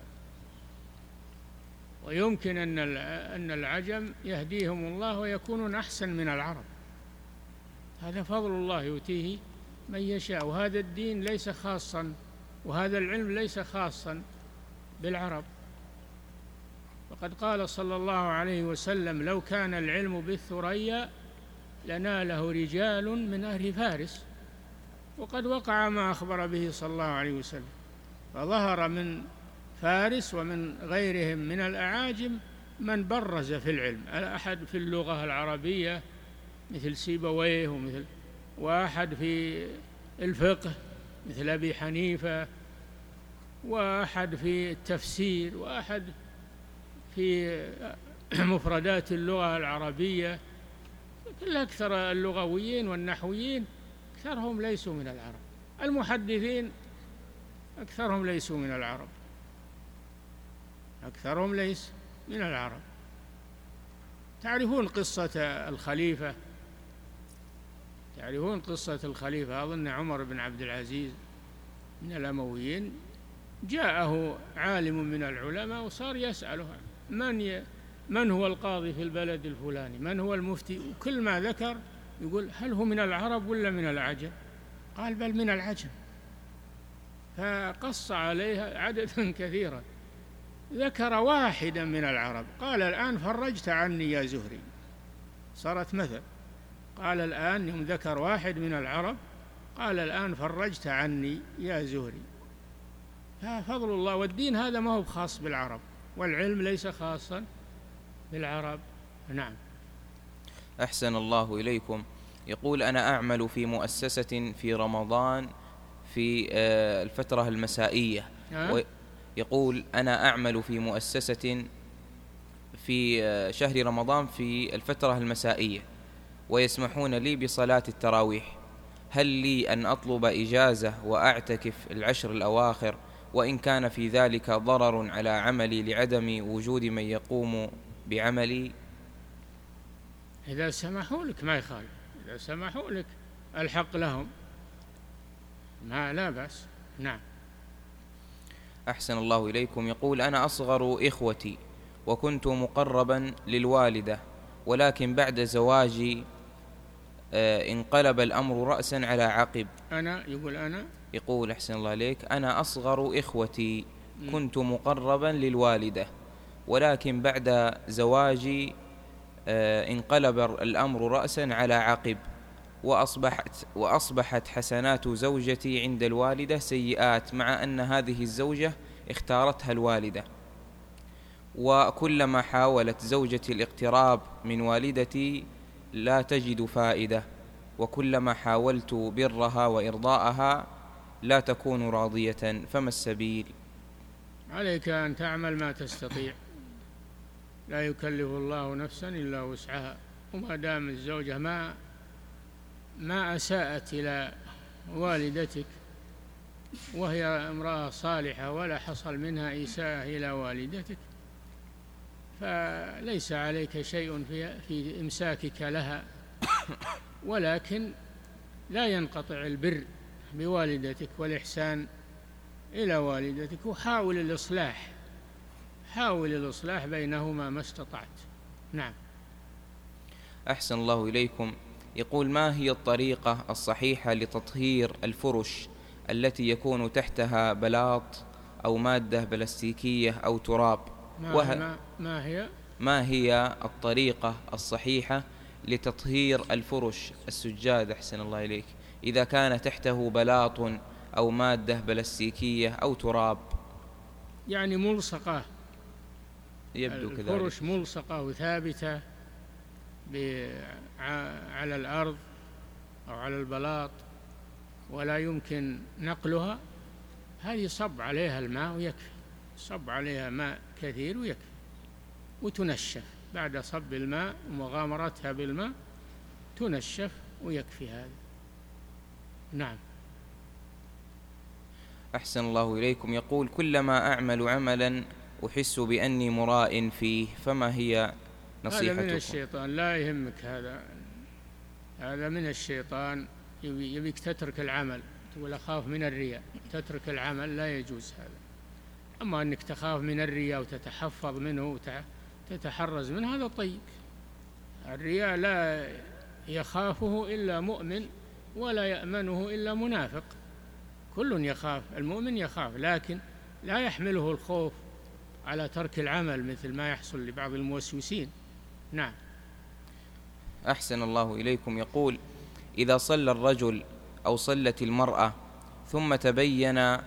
ويمكن أن أن العجم يهديهم الله ويكونون أحسن من العرب، هذا فضل الله يؤتيه من يشاء. وهذا الدين ليس خاصا، وهذا العلم ليس خاصا بالعرب. وقد قال صلى الله عليه وسلم: لو كان العلم بالثريا لناله رجال من أهل فارس. وقد وقع ما أخبر به صلى الله عليه وسلم، فظهر من فارس ومن غيرهم من الأعاجم من برز في العلم، أحد في اللغة العربية مثل سيبويه، ومثل واحد في الفقه مثل أبي حنيفة، واحد في التفسير، واحد في مفردات اللغة العربية. كل أكثر اللغويين والنحويين أكثرهم ليسوا من العرب، المحدثين أكثرهم ليسوا من العرب، أكثرهم ليس من العرب. تعرفون قصة الخليفة، تعرفون قصة الخليفة أظن عمر بن عبد العزيز من الأمويين، جاءه عالم من العلماء وصار يسأله من ي... من هو القاضي في البلد الفلاني، من هو المفتي، وكل ما ذكر يقول هل هو من العرب ولا من العجم؟ قال بل من العجم. فقص عليها عددا كثيرا، ذكر واحدا من العرب قال الآن فرجت عني يا زهري، صارت مثل. قال الآن يوم ذكر واحد من العرب قال الآن فرجت عني يا زهري. ففضل الله، والدين هذا ما هو خاص بالعرب، والعلم ليس خاصا بالعرب. نعم. أحسن الله إليكم. يقول أنا أعمل في مؤسسة في رمضان في الفترة المسائية. أه؟ يقول أنا أعمل في مؤسسة في شهر رمضان في الفترة المسائية، ويسمحون لي بصلاة التراويح، هل لي أن أطلب إجازة وأعتكف العشر الأواخر، وإن كان في ذلك ضرر على عملي لعدم وجود من يقوم بعملي؟ إذا سمحوا لك ما يخالف، إذا سمحوا لك الحق لهم، ما لا بأس. نعم. أحسن الله إليكم. يقول أنا أصغر إخوتي وكنت مقربا للوالدة، ولكن بعد زواجي آه انقلب الأمر رأسا على عقب. أنا يقول أنا يقول أحسن الله عليك أنا أصغر إخوتي كنت مقربا للوالدة، ولكن بعد زواجي آه انقلب الأمر رأسا على عقب، وأصبحت, وأصبحت حسنات زوجتي عند الوالدة سيئات، مع أن هذه الزوجة اختارتها الوالدة، وكلما حاولت زوجتي الاقتراب من والدتي لا تجد فائدة، وكلما حاولت برها وإرضاءها لا تكون راضية، فما السبيل؟ عليك أن تعمل ما تستطيع، لا يكلف الله نفسا إلا وسعها، وما دام الزوجة ما ما أساءت إلى والدتك وهي امرأة صالحة ولا حصل منها إساءة إلى والدتك، فليس عليك شيء في, في إمساكك لها، ولكن لا ينقطع البر بوالدتك والإحسان إلى والدتك، وحاول الإصلاح، حاول الإصلاح بينهما ما استطعت. نعم. أحسن الله إليكم. يقول ما هي الطريقة الصحيحة لتطهير الفرش التي يكون تحتها بلاط أو مادة بلاستيكية أو تراب؟ ما, وه... ما, ما هي ما هي الطريقة الصحيحة لتطهير الفرش السجاد أحسن الله إليك إذا كان تحته بلاط أو مادة بلاستيكية أو تراب؟ يعني ملصقة، يبدو كذلك، الفرش ملصقة وثابتة على الأرض أو على البلاط ولا يمكن نقلها، هذه صب عليها الماء ويكفي، صب عليها ماء كثير ويكفي، وتنشف بعد صب الماء ومغامرتها بالماء تنشف ويكفي هذا. نعم. أحسن الله إليكم. يقول كلما أعمل عملا أحس بأني مراء فيه، فما هي نصيحتكم؟ هذا من الشيطان، لا يهمك هذا، هذا من الشيطان، يبيك تترك العمل، تقول أخاف من الرياء، تترك العمل لا يجوز هذا. أما أنك تخاف من الرياء وتتحفظ منه وتتحرز منه هذا طيب. الرياء لا يخافه إلا مؤمن ولا يأمنه إلا منافق، كل يخاف، المؤمن يخاف، لكن لا يحمله الخوف على ترك العمل مثل ما يحصل لبعض الموسوسين. نعم. أحسن الله إليكم. يقول إذا صلى الرجل أو صلت المرأة ثم تبين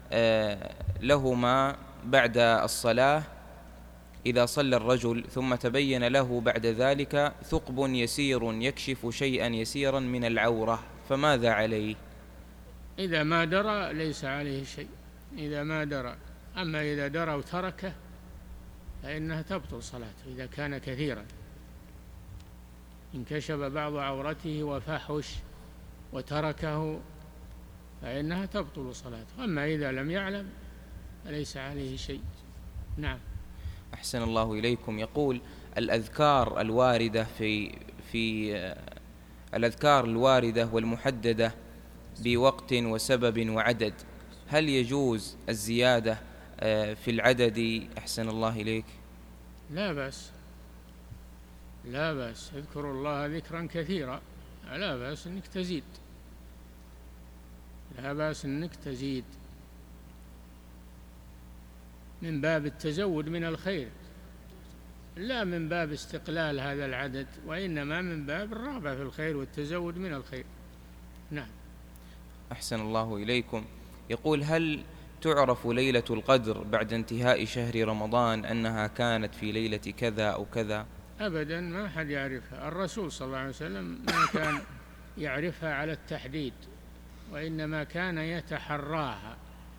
لهما بعد الصلاة إذا صلى الرجل ثم تبين له بعد ذلك ثقب يسير يكشف شيئا يسيرا من العورة، فماذا عليه؟ إذا ما درى ليس عليه شيء، إذا ما درى. أما إذا درى وتركه فإنها تبطل صلاته إذا كان كثيرا، إن كشف بعض عورته وفحش وتركه فإنها تبطل صلاته، أما إذا لم يعلم فليس عليه شيء. نعم. أحسن الله إليكم. يقول الأذكار الواردة في في الأذكار الواردة والمحددة بوقت وسبب وعدد، هل يجوز الزيادة في العدد أحسن الله إليك؟ لا بأس، لا بأس، اذكروا الله ذكرا كثيرا، لا بأس أنك تزيد، لا بأس أنك تزيد. من باب التزود من الخير، لا من باب استقلال هذا العدد، وإنما من باب الرغبة في الخير والتزود من الخير. نعم. أحسن الله إليكم. يقول: هل تعرف ليلة القدر بعد انتهاء شهر رمضان أنها كانت في ليلة كذا أو كذا؟ أبدا، ما حد يعرفها. الرسول صلى الله عليه وسلم ما كان يعرفها على التحديد، وإنما كان يتحراها،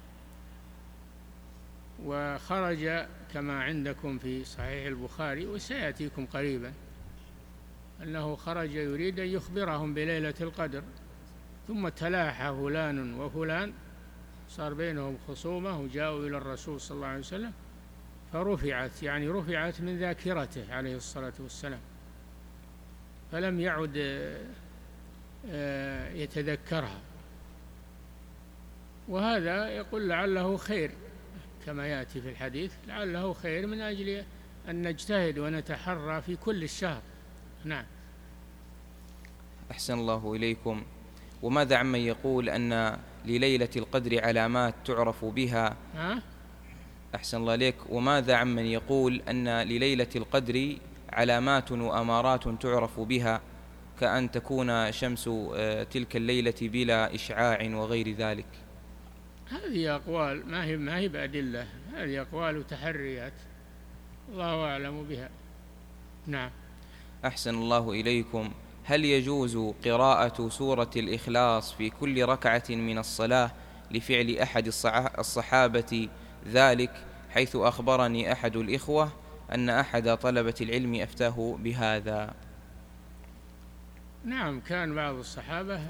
وخرج كما عندكم في صحيح البخاري وسيأتيكم قريبا أنه خرج يريد أن يخبرهم بليلة القدر، ثم تلاحى فلان وفلان، صار بينهم خصومة، وجاءوا إلى الرسول صلى الله عليه وسلم فرفعت، يعني رفعت من ذاكرته عليه الصلاة والسلام، فلم يعد يتذكرها. وهذا يقول لعله خير، كما يأتي في الحديث، لعله خير من أجل أن نجتهد ونتحرى في كل الشهر. نعم. أحسن الله إليكم. وماذا عمن يقول أن لليلة القدر علامات تعرف بها؟ ها؟ أحسن الله إليك. وماذا عمن يقول أن لليلة القدر علامات وأمارات تعرف بها، كأن تكون شمس تلك الليلة بلا إشعاع وغير ذلك؟ هذه أقوال ما هي ما هي بأدلة، هذه أقوال وتحريات، الله أعلم بها. نعم. أحسن الله إليكم. هل يجوز قراءة سورة الإخلاص في كل ركعة من الصلاة لفعل أحد الصحابة ذلك، حيث أخبرني أحد الإخوة أن أحد طلبة العلم أفتاه بهذا؟ نعم، كان بعض الصحابة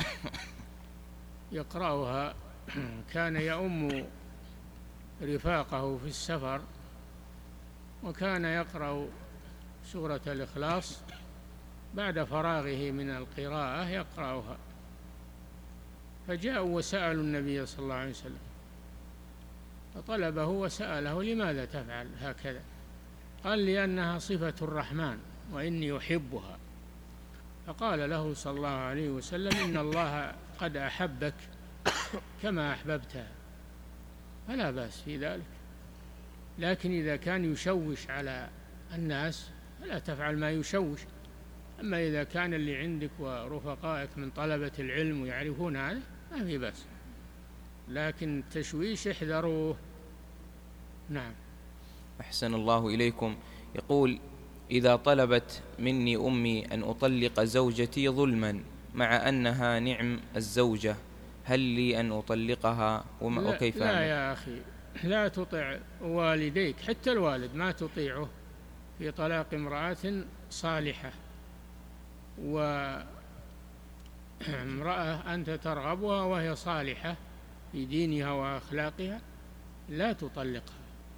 يقرأها، كان يؤم رفاقه في السفر، وكان يقرأ سورة الإخلاص بعد فراغه من القراءة يقرأها، فجاءوا وسألوا النبي صلى الله عليه وسلم، فطلبه وسأله: لماذا تفعل هكذا؟ قال: لأنها صفة الرحمن وإني أحبها. فقال له صلى الله عليه وسلم: إن الله قد أحبك كما أحببتها، فلا بأس في ذلك، لكن إذا كان يشوش على الناس فلا تفعل ما يشوش. أما إذا كان اللي عندك ورفقائك من طلبة العلم ويعرفون هذا ما في بأس، لكن التشويش احذروه. نعم. أحسن الله إليكم. يقول: إذا طلبت مني أمي أن أطلق زوجتي ظلما مع أنها نعم الزوجة، هل لي أن أطلقها وكيف لا, لا أعمل؟ يا أخي، لا تطع والديك، حتى الوالد ما تطيعه في طلاق امرأة صالحة، وامرأة أنت ترغبها وهي صالحة في دينها وأخلاقها لا تطلقها،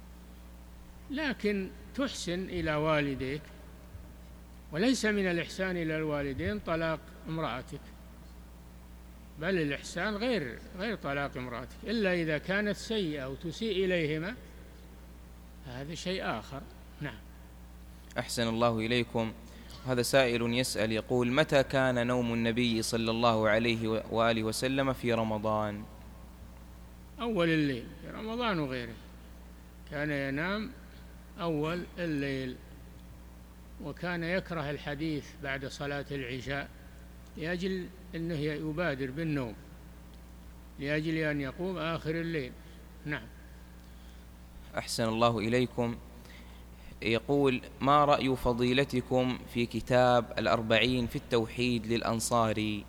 لكن تحسن إلى والديك، وليس من الإحسان إلى الوالدين طلاق امرأتك، بل الإحسان غير غير طلاق امرأتك، إلا إذا كانت سيئة وتسيء إليهما، هذا شيء آخر. نعم. أحسن الله إليكم. هذا سائل يسأل يقول: متى كان نوم النبي صلى الله عليه وآله وسلم في رمضان؟ أول الليل في رمضان وغيره، كان ينام أول الليل، وكان يكره الحديث بعد صلاة العشاء لأجل أنه يبادر بالنوم، لأجل أن يقوم آخر الليل. نعم. أحسن الله إليكم. يقول: ما رأي فضيلتكم في كتاب الأربعين في التوحيد للأنصاري؟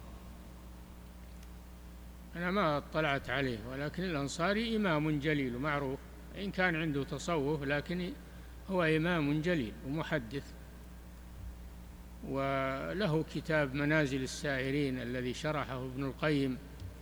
أنا ما اطلعت عليه، ولكن الأنصاري إمام جليل معروف، إن كان عنده تصوف لكن هو إمام جليل ومحدث، وله كتاب منازل السائرين الذي شرحه ابن القيم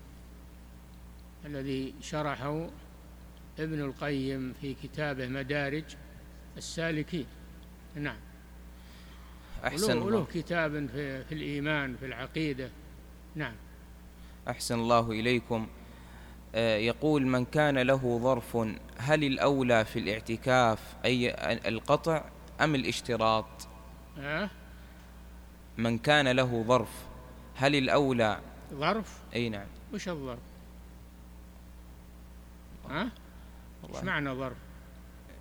الذي شرحه ابن القيم في كتابه مدارج السالكين. نعم. أحسن الله. وله كتاب في, في الإيمان في العقيدة. نعم. أحسن الله إليكم. يقول: من كان له ظرف، هل الأولى في الاعتكاف أي القطع أم الاشتراط؟ أه؟ من كان له ظرف، هل الأولى؟ ظرف؟ أي نعم. وش الظرف؟ ها؟ وش معنى ظرف؟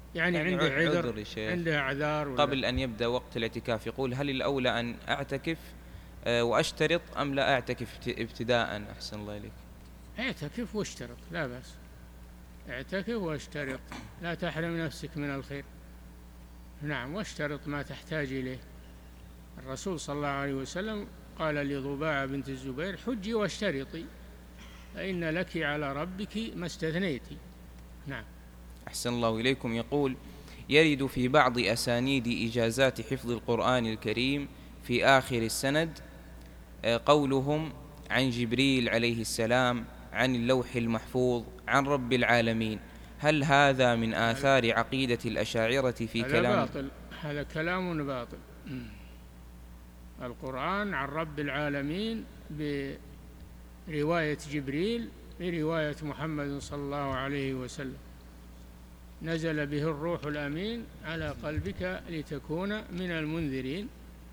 يعني, يعني عنده عذر، عنده أعذار. قبل أن يبدأ وقت الاعتكاف يقول هل الأولى أن أعتكف وأشترط أم لا أعتكف ابتداء؟ أحسن الله إليك. اعتكف واشترط، لا بأس، اعتكف واشترط، لا تحرم نفسك من الخير. نعم، واشترط ما تحتاج إليه. الرسول صلى الله عليه وسلم قال لضباعة بنت الزبير حجي واشترطي فإن لك على ربك ما استثنيتي. نعم. أحسن الله إليكم. يقول يرد في بعض أسانيد إجازات حفظ القرآن الكريم في آخر السند قولهم عن جبريل عليه السلام عن اللوح المحفوظ عن رب العالمين، هل هذا من آثار عقيدة الأشاعرة في هذا كلام؟ باطل، هذا كلام باطل. القرآن عن رب العالمين برواية جبريل برواية محمد صلى الله عليه وسلم، نزل به الروح الأمين على قلبك لتكون من المنذرين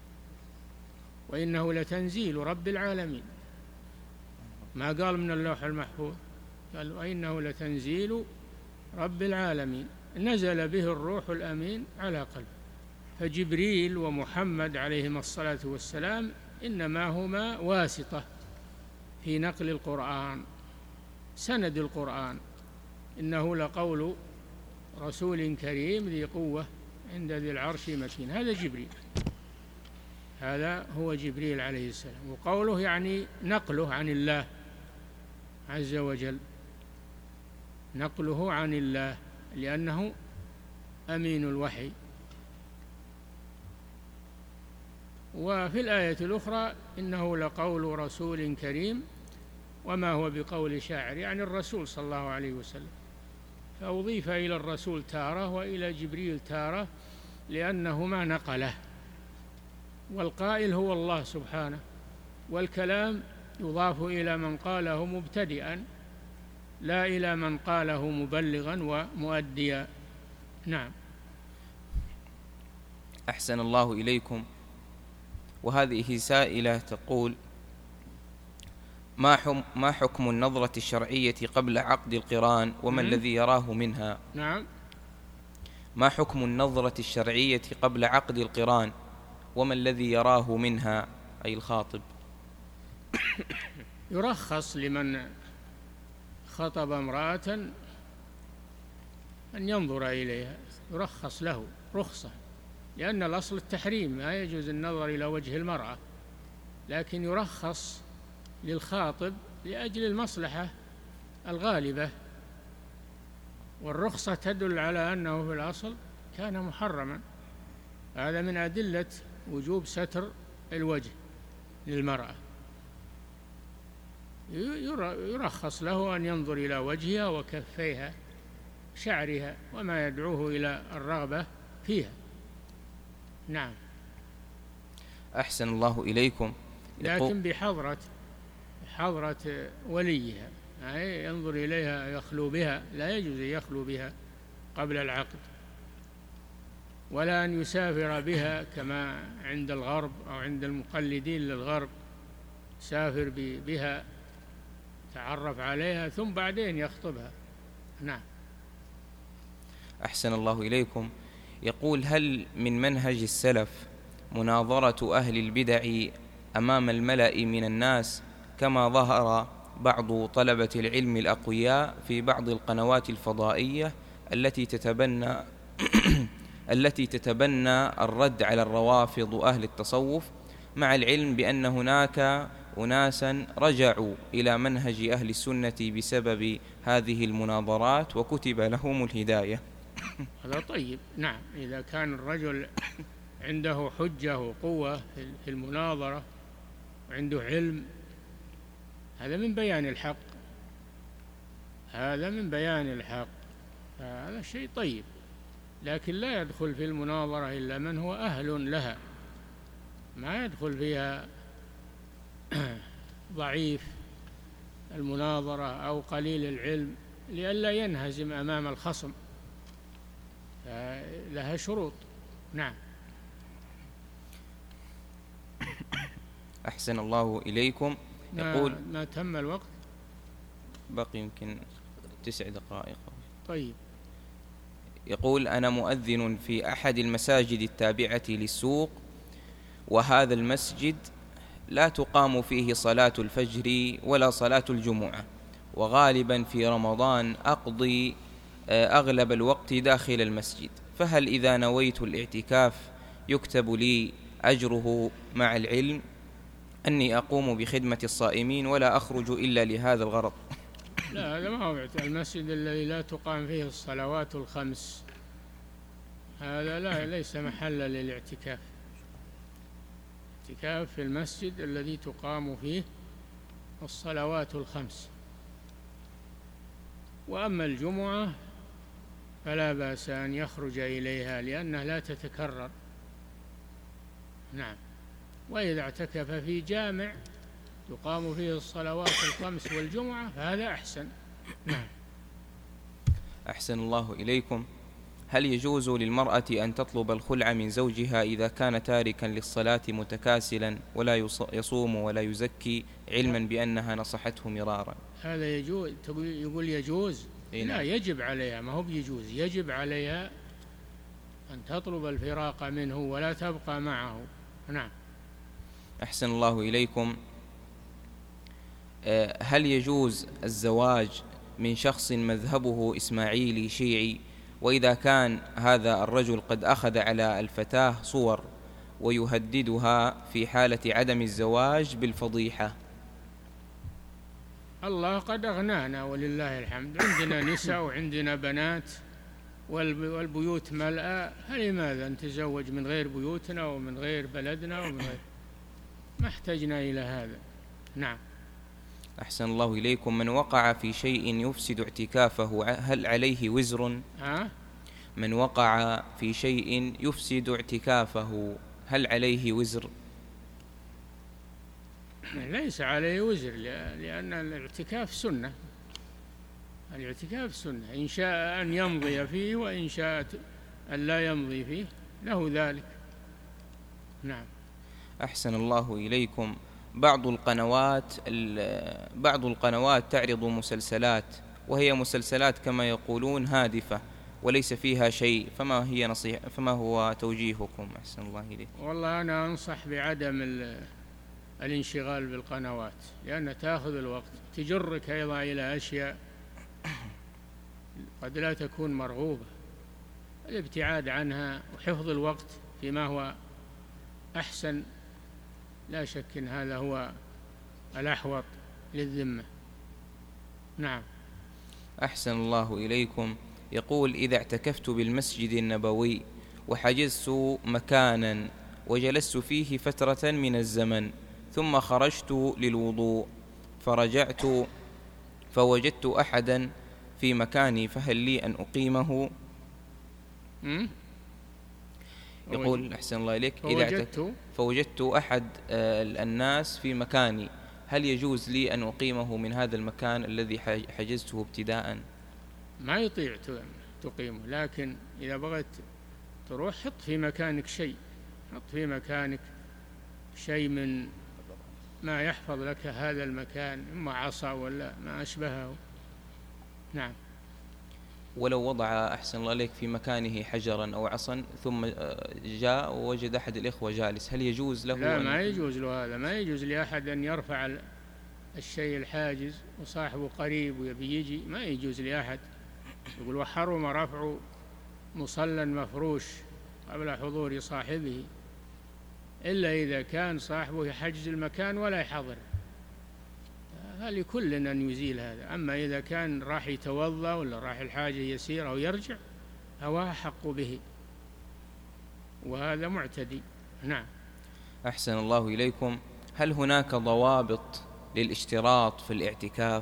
وإنه لتنزيل رب العالمين، ما قال من اللوح المحفوظ، قال وإنه لتنزيل رب العالمين نزل به الروح الأمين على قلبك. فجبريل ومحمد عليهما الصلاة والسلام إنما هما واسطة في نقل القرآن، سند القرآن، إنه لقول رسول كريم ذي قوة عند ذي العرش مكين. هذا جبريل، هذا هو جبريل عليه السلام. وقوله يعني نقله عن الله عز وجل، نقله عن الله لأنه أمين الوحي. وفي الآية الأخرى إنه لقول رسول كريم وما هو بقول شاعر، يعني الرسول صلى الله عليه وسلم، فأضيف إلى الرسول تارة وإلى جبريل تارة لأنهما نقله، والقائل هو الله سبحانه، والكلام يضاف إلى من قاله مبتدئا لا إلى من قاله مبلغا ومؤديا. نعم. أحسن الله إليكم. وهذه سائلة تقول ما حكم النظرة الشرعية قبل عقد القران وما الذي يراه منها؟ نعم. ما حكم النظرة الشرعية قبل عقد القران وما الذي يراه منها، أي الخاطب؟ يرخص لمن خطب امرأة أن ينظر إليها، يرخص له رخصة، لأن الأصل التحريم، ما يجوز النظر إلى وجه المرأة، لكن يرخص للخاطب لأجل المصلحة الغالبة، والرخصة تدل على أنه في الأصل كان محرما. هذا من أدلة وجوب ستر الوجه للمرأة، يرخص له أن ينظر إلى وجهها وكفيها شعرها وما يدعوه إلى الرغبة فيها. نعم. أحسن الله إليكم. لكن بحضرة حضرة وليها، يعني ينظر إليها يخلو بها، لا يجوز يخلو بها قبل العقد، ولا أن يسافر بها كما عند الغرب أو عند المقلدين للغرب، سافر بها تعرف عليها ثم بعدين يخطبها. نعم. أحسن الله إليكم. يقول هل من منهج السلف مناظرة أهل البدع أمام الملأ من الناس كما ظهر بعض طلبة العلم الأقوياء في بعض القنوات الفضائية التي تتبنى التي تتبنى الرد على الروافض أهل التصوف، مع العلم بأن هناك أناسا رجعوا إلى منهج أهل السنة بسبب هذه المناظرات وكتب لهم الهداية؟ هذا طيب. نعم، إذا كان الرجل عنده حجة وقوة في المناظرة وعنده علم، هذا من بيان الحق، هذا من بيان الحق، هذا شيء طيب. لكن لا يدخل في المناظرة إلا من هو أهل لها، ما يدخل فيها ضعيف المناظرة أو قليل العلم لئلا ينهزم أمام الخصم، لها شروط. نعم. أحسن الله إليكم. يقول ما تم الوقت، بقي يمكن تسع دقائق. طيب. يقول: أنا مؤذن في أحد المساجد التابعة للسوق، وهذا المسجد لا تقام فيه صلاة الفجر ولا صلاة الجمعة، وغالبا في رمضان أقضي أغلب الوقت داخل المسجد، فهل إذا نويت الاعتكاف يكتب لي أجره، مع العلم أني أقوم بخدمة الصائمين ولا أخرج إلا لهذا الغرض؟ لا، هذا ما هو المسجد الذي لا تقام فيه الصلوات الخمس، هذا لا ليس محلا للاعتكاف. الاعتكاف في المسجد الذي تقام فيه الصلوات الخمس. وأما الجمعة فلا بأس أن يخرج إليها لأنها لا تتكرر. نعم. وإذا اعتكف في جامع تقام فيه الصلوات الخمس والجمعة فهذا أحسن. نعم. أحسن الله إليكم. هل يجوز للمرأة أن تطلب الخلع من زوجها إذا كان تاركا للصلاة متكاسلا ولا يصوم ولا يزكي، علما بأنها نصحته مرارا؟ هذا يجوز. يقول يجوز؟ لا، يجب عليها، ما هو بيجوز، يجب عليها أن تطلب الفراق منه ولا تبقى معه. نعم. أحسن الله إليكم. هل يجوز الزواج من شخص مذهبه إسماعيلي شيعي، وإذا كان هذا الرجل قد أخذ على الفتاة صور ويهددها في حالة عدم الزواج بالفضيحة؟ الله قد أغنانا ولله الحمد، عندنا نساء وعندنا بنات والبيوت ملأى، فلماذا نتزوج من غير بيوتنا ومن غير بلدنا ومن غير، ما احتجنا إلى هذا. نعم. أحسن الله إليكم. من وقع في شيء يفسد اعتكافه هل عليه وزر؟ ها؟ من وقع في شيء يفسد اعتكافه هل عليه وزر؟ ليس عليه وزر، لأن الاعتكاف سنة. الاعتكاف سنة، إن شاء أن يمضي فيه وإن شاء أن لا يمضي فيه له ذلك. نعم. أحسن الله إليكم. بعض القنوات بعض القنوات تعرض مسلسلات، وهي مسلسلات كما يقولون هادفة وليس فيها شيء، فما هي نصيحة فما هو توجيهكم؟ أحسن الله إليكم. والله أنا أنصح بعدم الانشغال بالقنوات، لأنها تأخذ الوقت، تجرك أيضا إلى أشياء قد لا تكون مرغوبة. الابتعاد عنها وحفظ الوقت فيما هو أحسن، لا شك أن هذا هو الأحوط للذمة. نعم. أحسن الله إليكم. يقول: إذا اعتكفت بالمسجد النبوي وحجزت مكانا وجلست فيه فترة من الزمن ثم خرجت للوضوء فرجعت فوجدت أحدا في مكاني، فهل لي أن أقيمه؟ م? يقول: أحسن الله إليك، إذا فوجدت فوجدت أحد الناس في مكاني، هل يجوز لي أن أقيمه من هذا المكان الذي حجزته ابتداء؟ ما يطيع تقيمه، لكن إذا بغيت تروح حط في مكانك شيء، حط في مكانك شيء من ما يحفظ لك هذا المكان، إما عصا ولا ما أشبهه. نعم. ولو وضع أحسن الله عليك في مكانه حجرا أو عصا ثم جاء ووجد أحد الإخوة جالس، هل يجوز له؟ لا، ما يجوز له هذا. ما يجوز لأحد أن يرفع الشيء الحاجز وصاحبه قريب ويبي يجي، ما يجوز لأحد. يقول: وحرم رفع مصلى مفروش قبل حضور صاحبه، إلا إذا كان صاحبه يحجز المكان ولا يحضر، فلكل أن يزيل هذا. أما إذا كان راح يتوضأ ولا راح الحاجة يسيرة ويرجع هو حق به، وهذا معتدي. نعم. أحسن الله إليكم. هل هناك ضوابط للاشتراط في الاعتكاف؟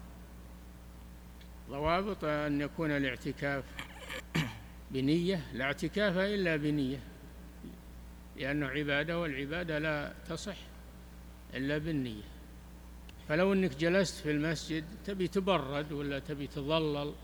ضوابط أن يكون الاعتكاف بنية، لا اعتكاف إلا بنية، لأنه عبادة، والعبادة لا تصح إلا بالنية. فلو أنك جلست في المسجد تبي تبرد ولا تبي تظلل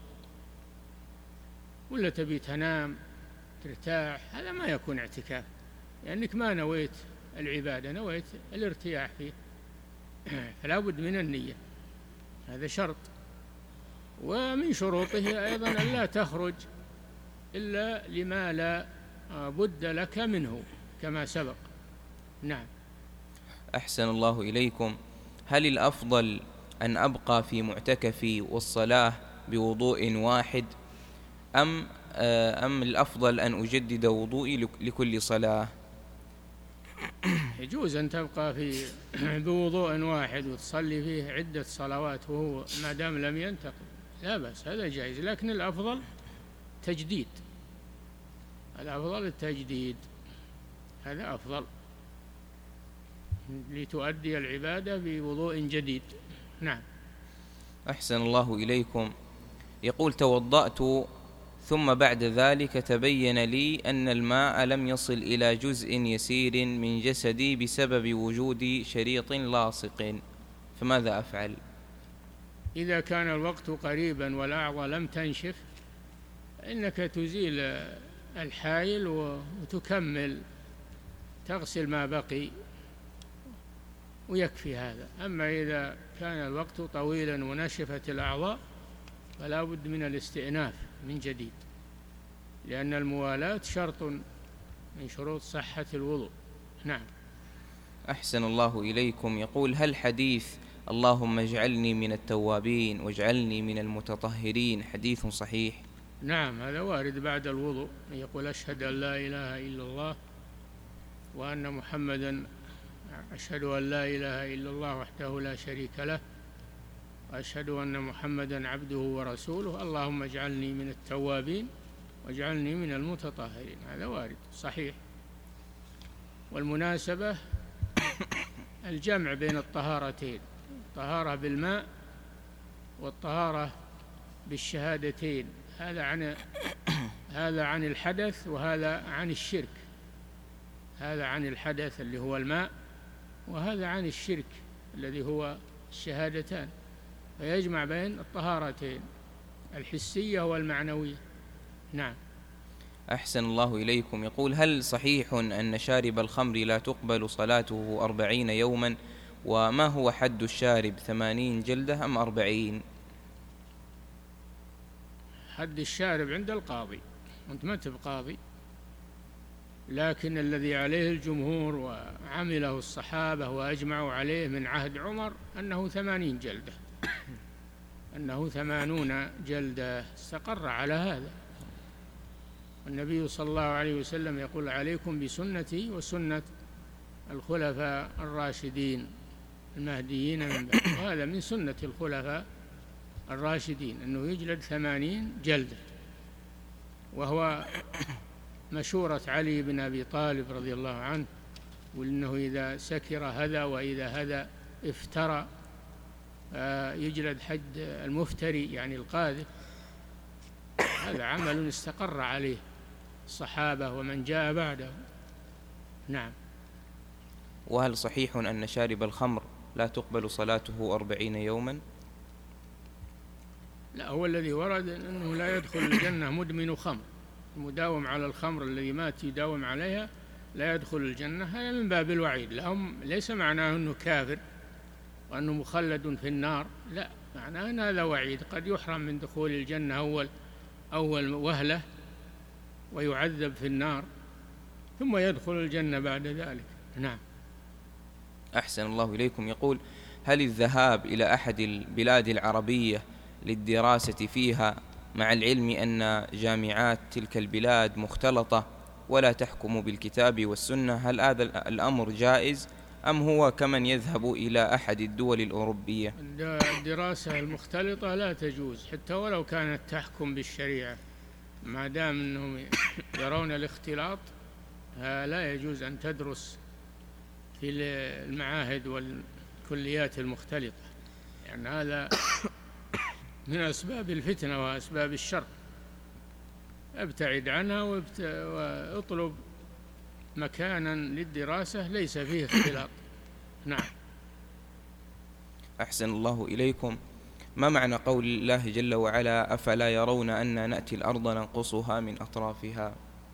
ولا تبي تنام ترتاح، هذا ما يكون اعتكاف، لأنك ما نويت العبادة، نويت الارتياح فيه. فلا بد من النية، هذا شرط. ومن شروطه أيضا أن لا تخرج إلا لما لا بد لك منه كما سبق. نعم. أحسن الله إليكم. هل الأفضل أن أبقى في معتكفي والصلاة بوضوء واحد، أم أم الأفضل أن أجدد وضوئي لكل صلاة؟ يجوز أن تبقى في بوضوء واحد وتصلي فيه عدة صلوات وهو ما دام لم ينتقل، لا بأس، هذا جائز، لكن الأفضل تجديد، الأفضل التجديد، هذا أفضل لتؤدي العبادة بوضوء جديد. نعم. أحسن الله إليكم. يقول: توضأت ثم بعد ذلك تبين لي أن الماء لم يصل إلى جزء يسير من جسدي بسبب وجود شريط لاصق، فماذا أفعل؟ إذا كان الوقت قريبا والأعضاء لم تنشف إنك تزيل الحائل وتكمل تغسل ما بقي ويكفي هذا. أما إذا كان الوقت طويلا ونشفت الأعضاء فلا بد من الاستئناف من جديد، لأن الموالاة شرط من شروط صحة الوضوء. نعم. أحسن الله إليكم. يقول: هل حديث اللهم اجعلني من التوابين واجعلني من المتطهرين حديث صحيح؟ نعم، هذا وارد بعد الوضوء، يقول: أشهد أن لا إله إلا الله وأن محمدا أشهد أن لا إله إلا الله وحده لا شريك له وأشهد أن محمدا عبده ورسوله، اللهم اجعلني من التوابين واجعلني من المتطهرين، هذا وارد صحيح. والمناسبة الجمع بين الطهارتين، الطهارة بالماء والطهارة بالشهادتين، هذا عن هذا عن الحدث وهذا عن الشرك، هذا عن الحدث اللي هو الماء، وهذا عن الشرك الذي هو الشهادتان، فيجمع بين الطهارتين الحسية والمعنوية. نعم. أحسن الله إليكم. يقول: هل صحيح أن شارب الخمر لا تقبل صلاته أربعين يوما؟ وما هو حد الشارب، ثمانين جلدة أم أربعين؟ حد الشارب عند القاضي، أنت ما أنت بقاضي، لكن الذي عليه الجمهور وعمله الصحابة وأجمعوا عليه من عهد عمر أنه ثمانين جلدة، أنه ثمانون جلدة، استقر على هذا. النبي صلى الله عليه وسلم يقول: عليكم بسنتي وسنة الخلفاء الراشدين المهديين من بعد، وهذا من سنة الخلفاء الراشدين أنه يجلد ثمانين جلدة، وهو مشورة علي بن أبي طالب رضي الله عنه، وأنه إذا سكر هذا وإذا هذا افترى يجلد حد المفتري يعني القاذف. هذا عمل استقر عليه الصحابة ومن جاء بعده. نعم. وهل صحيح أن شارب الخمر لا تقبل صلاته أربعين يوما؟ لا، هو الذي ورد أنه لا يدخل الجنة مدمن خمر، المداوم على الخمر الذي مات يداوم عليها لا يدخل الجنة، هذا من باب الوعيد لهم، ليس معناه أنه كافر وأنه مخلد في النار، لا، معناه أن هذا وعيد، قد يحرم من دخول الجنة أول أول وهلة ويعذب في النار ثم يدخل الجنة بعد ذلك. نعم. أحسن الله إليكم. يقول: هل الذهاب إلى أحد البلاد العربية للدراسة فيها، مع العلم أن جامعات تلك البلاد مختلطة ولا تحكم بالكتاب والسنة، هل هذا الأمر جائز أم هو كمن يذهب إلى أحد الدول الأوروبية؟ الدراسة المختلطة لا تجوز حتى ولو كانت تحكم بالشريعة، ما دام أنهم يرون الاختلاط لا يجوز أن تدرس في المعاهد والكليات المختلطة، يعني هذا من أسباب الفتنة وأسباب الشر، ابتعد عنها واطلب مكانا للدراسة ليس فيه اختلاط. نعم. أحسن الله إليكم. ما معنى قول الله جل وعلا: أفلا يرون أن نأتي الأرض ننقصها من أطرافها؟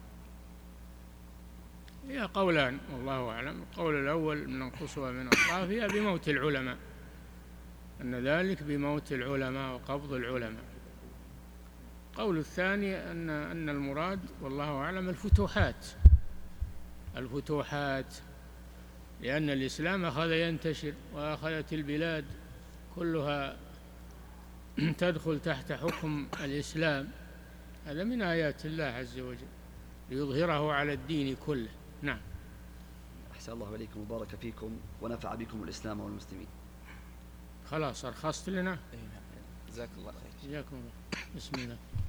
هي قولان والله أعلم. القول الأول ننقصها من أطرافها بموت العلماء، أن ذلك بموت العلماء وقبض العلماء، القول الثاني أن أن المراد والله أعلم الفتوحات الفتوحات لأن الإسلام أخذ ينتشر وأخذت البلاد كلها تدخل تحت حكم الإسلام. هذا من آيات الله عز وجل ليظهره على الدين كله. نعم. أحسن الله إليكم وبارك فيكم ونفع بكم الإسلام والمسلمين. خلاص أرخصت لنا. جزاك الله خير. جزاكم الله. بسم الله.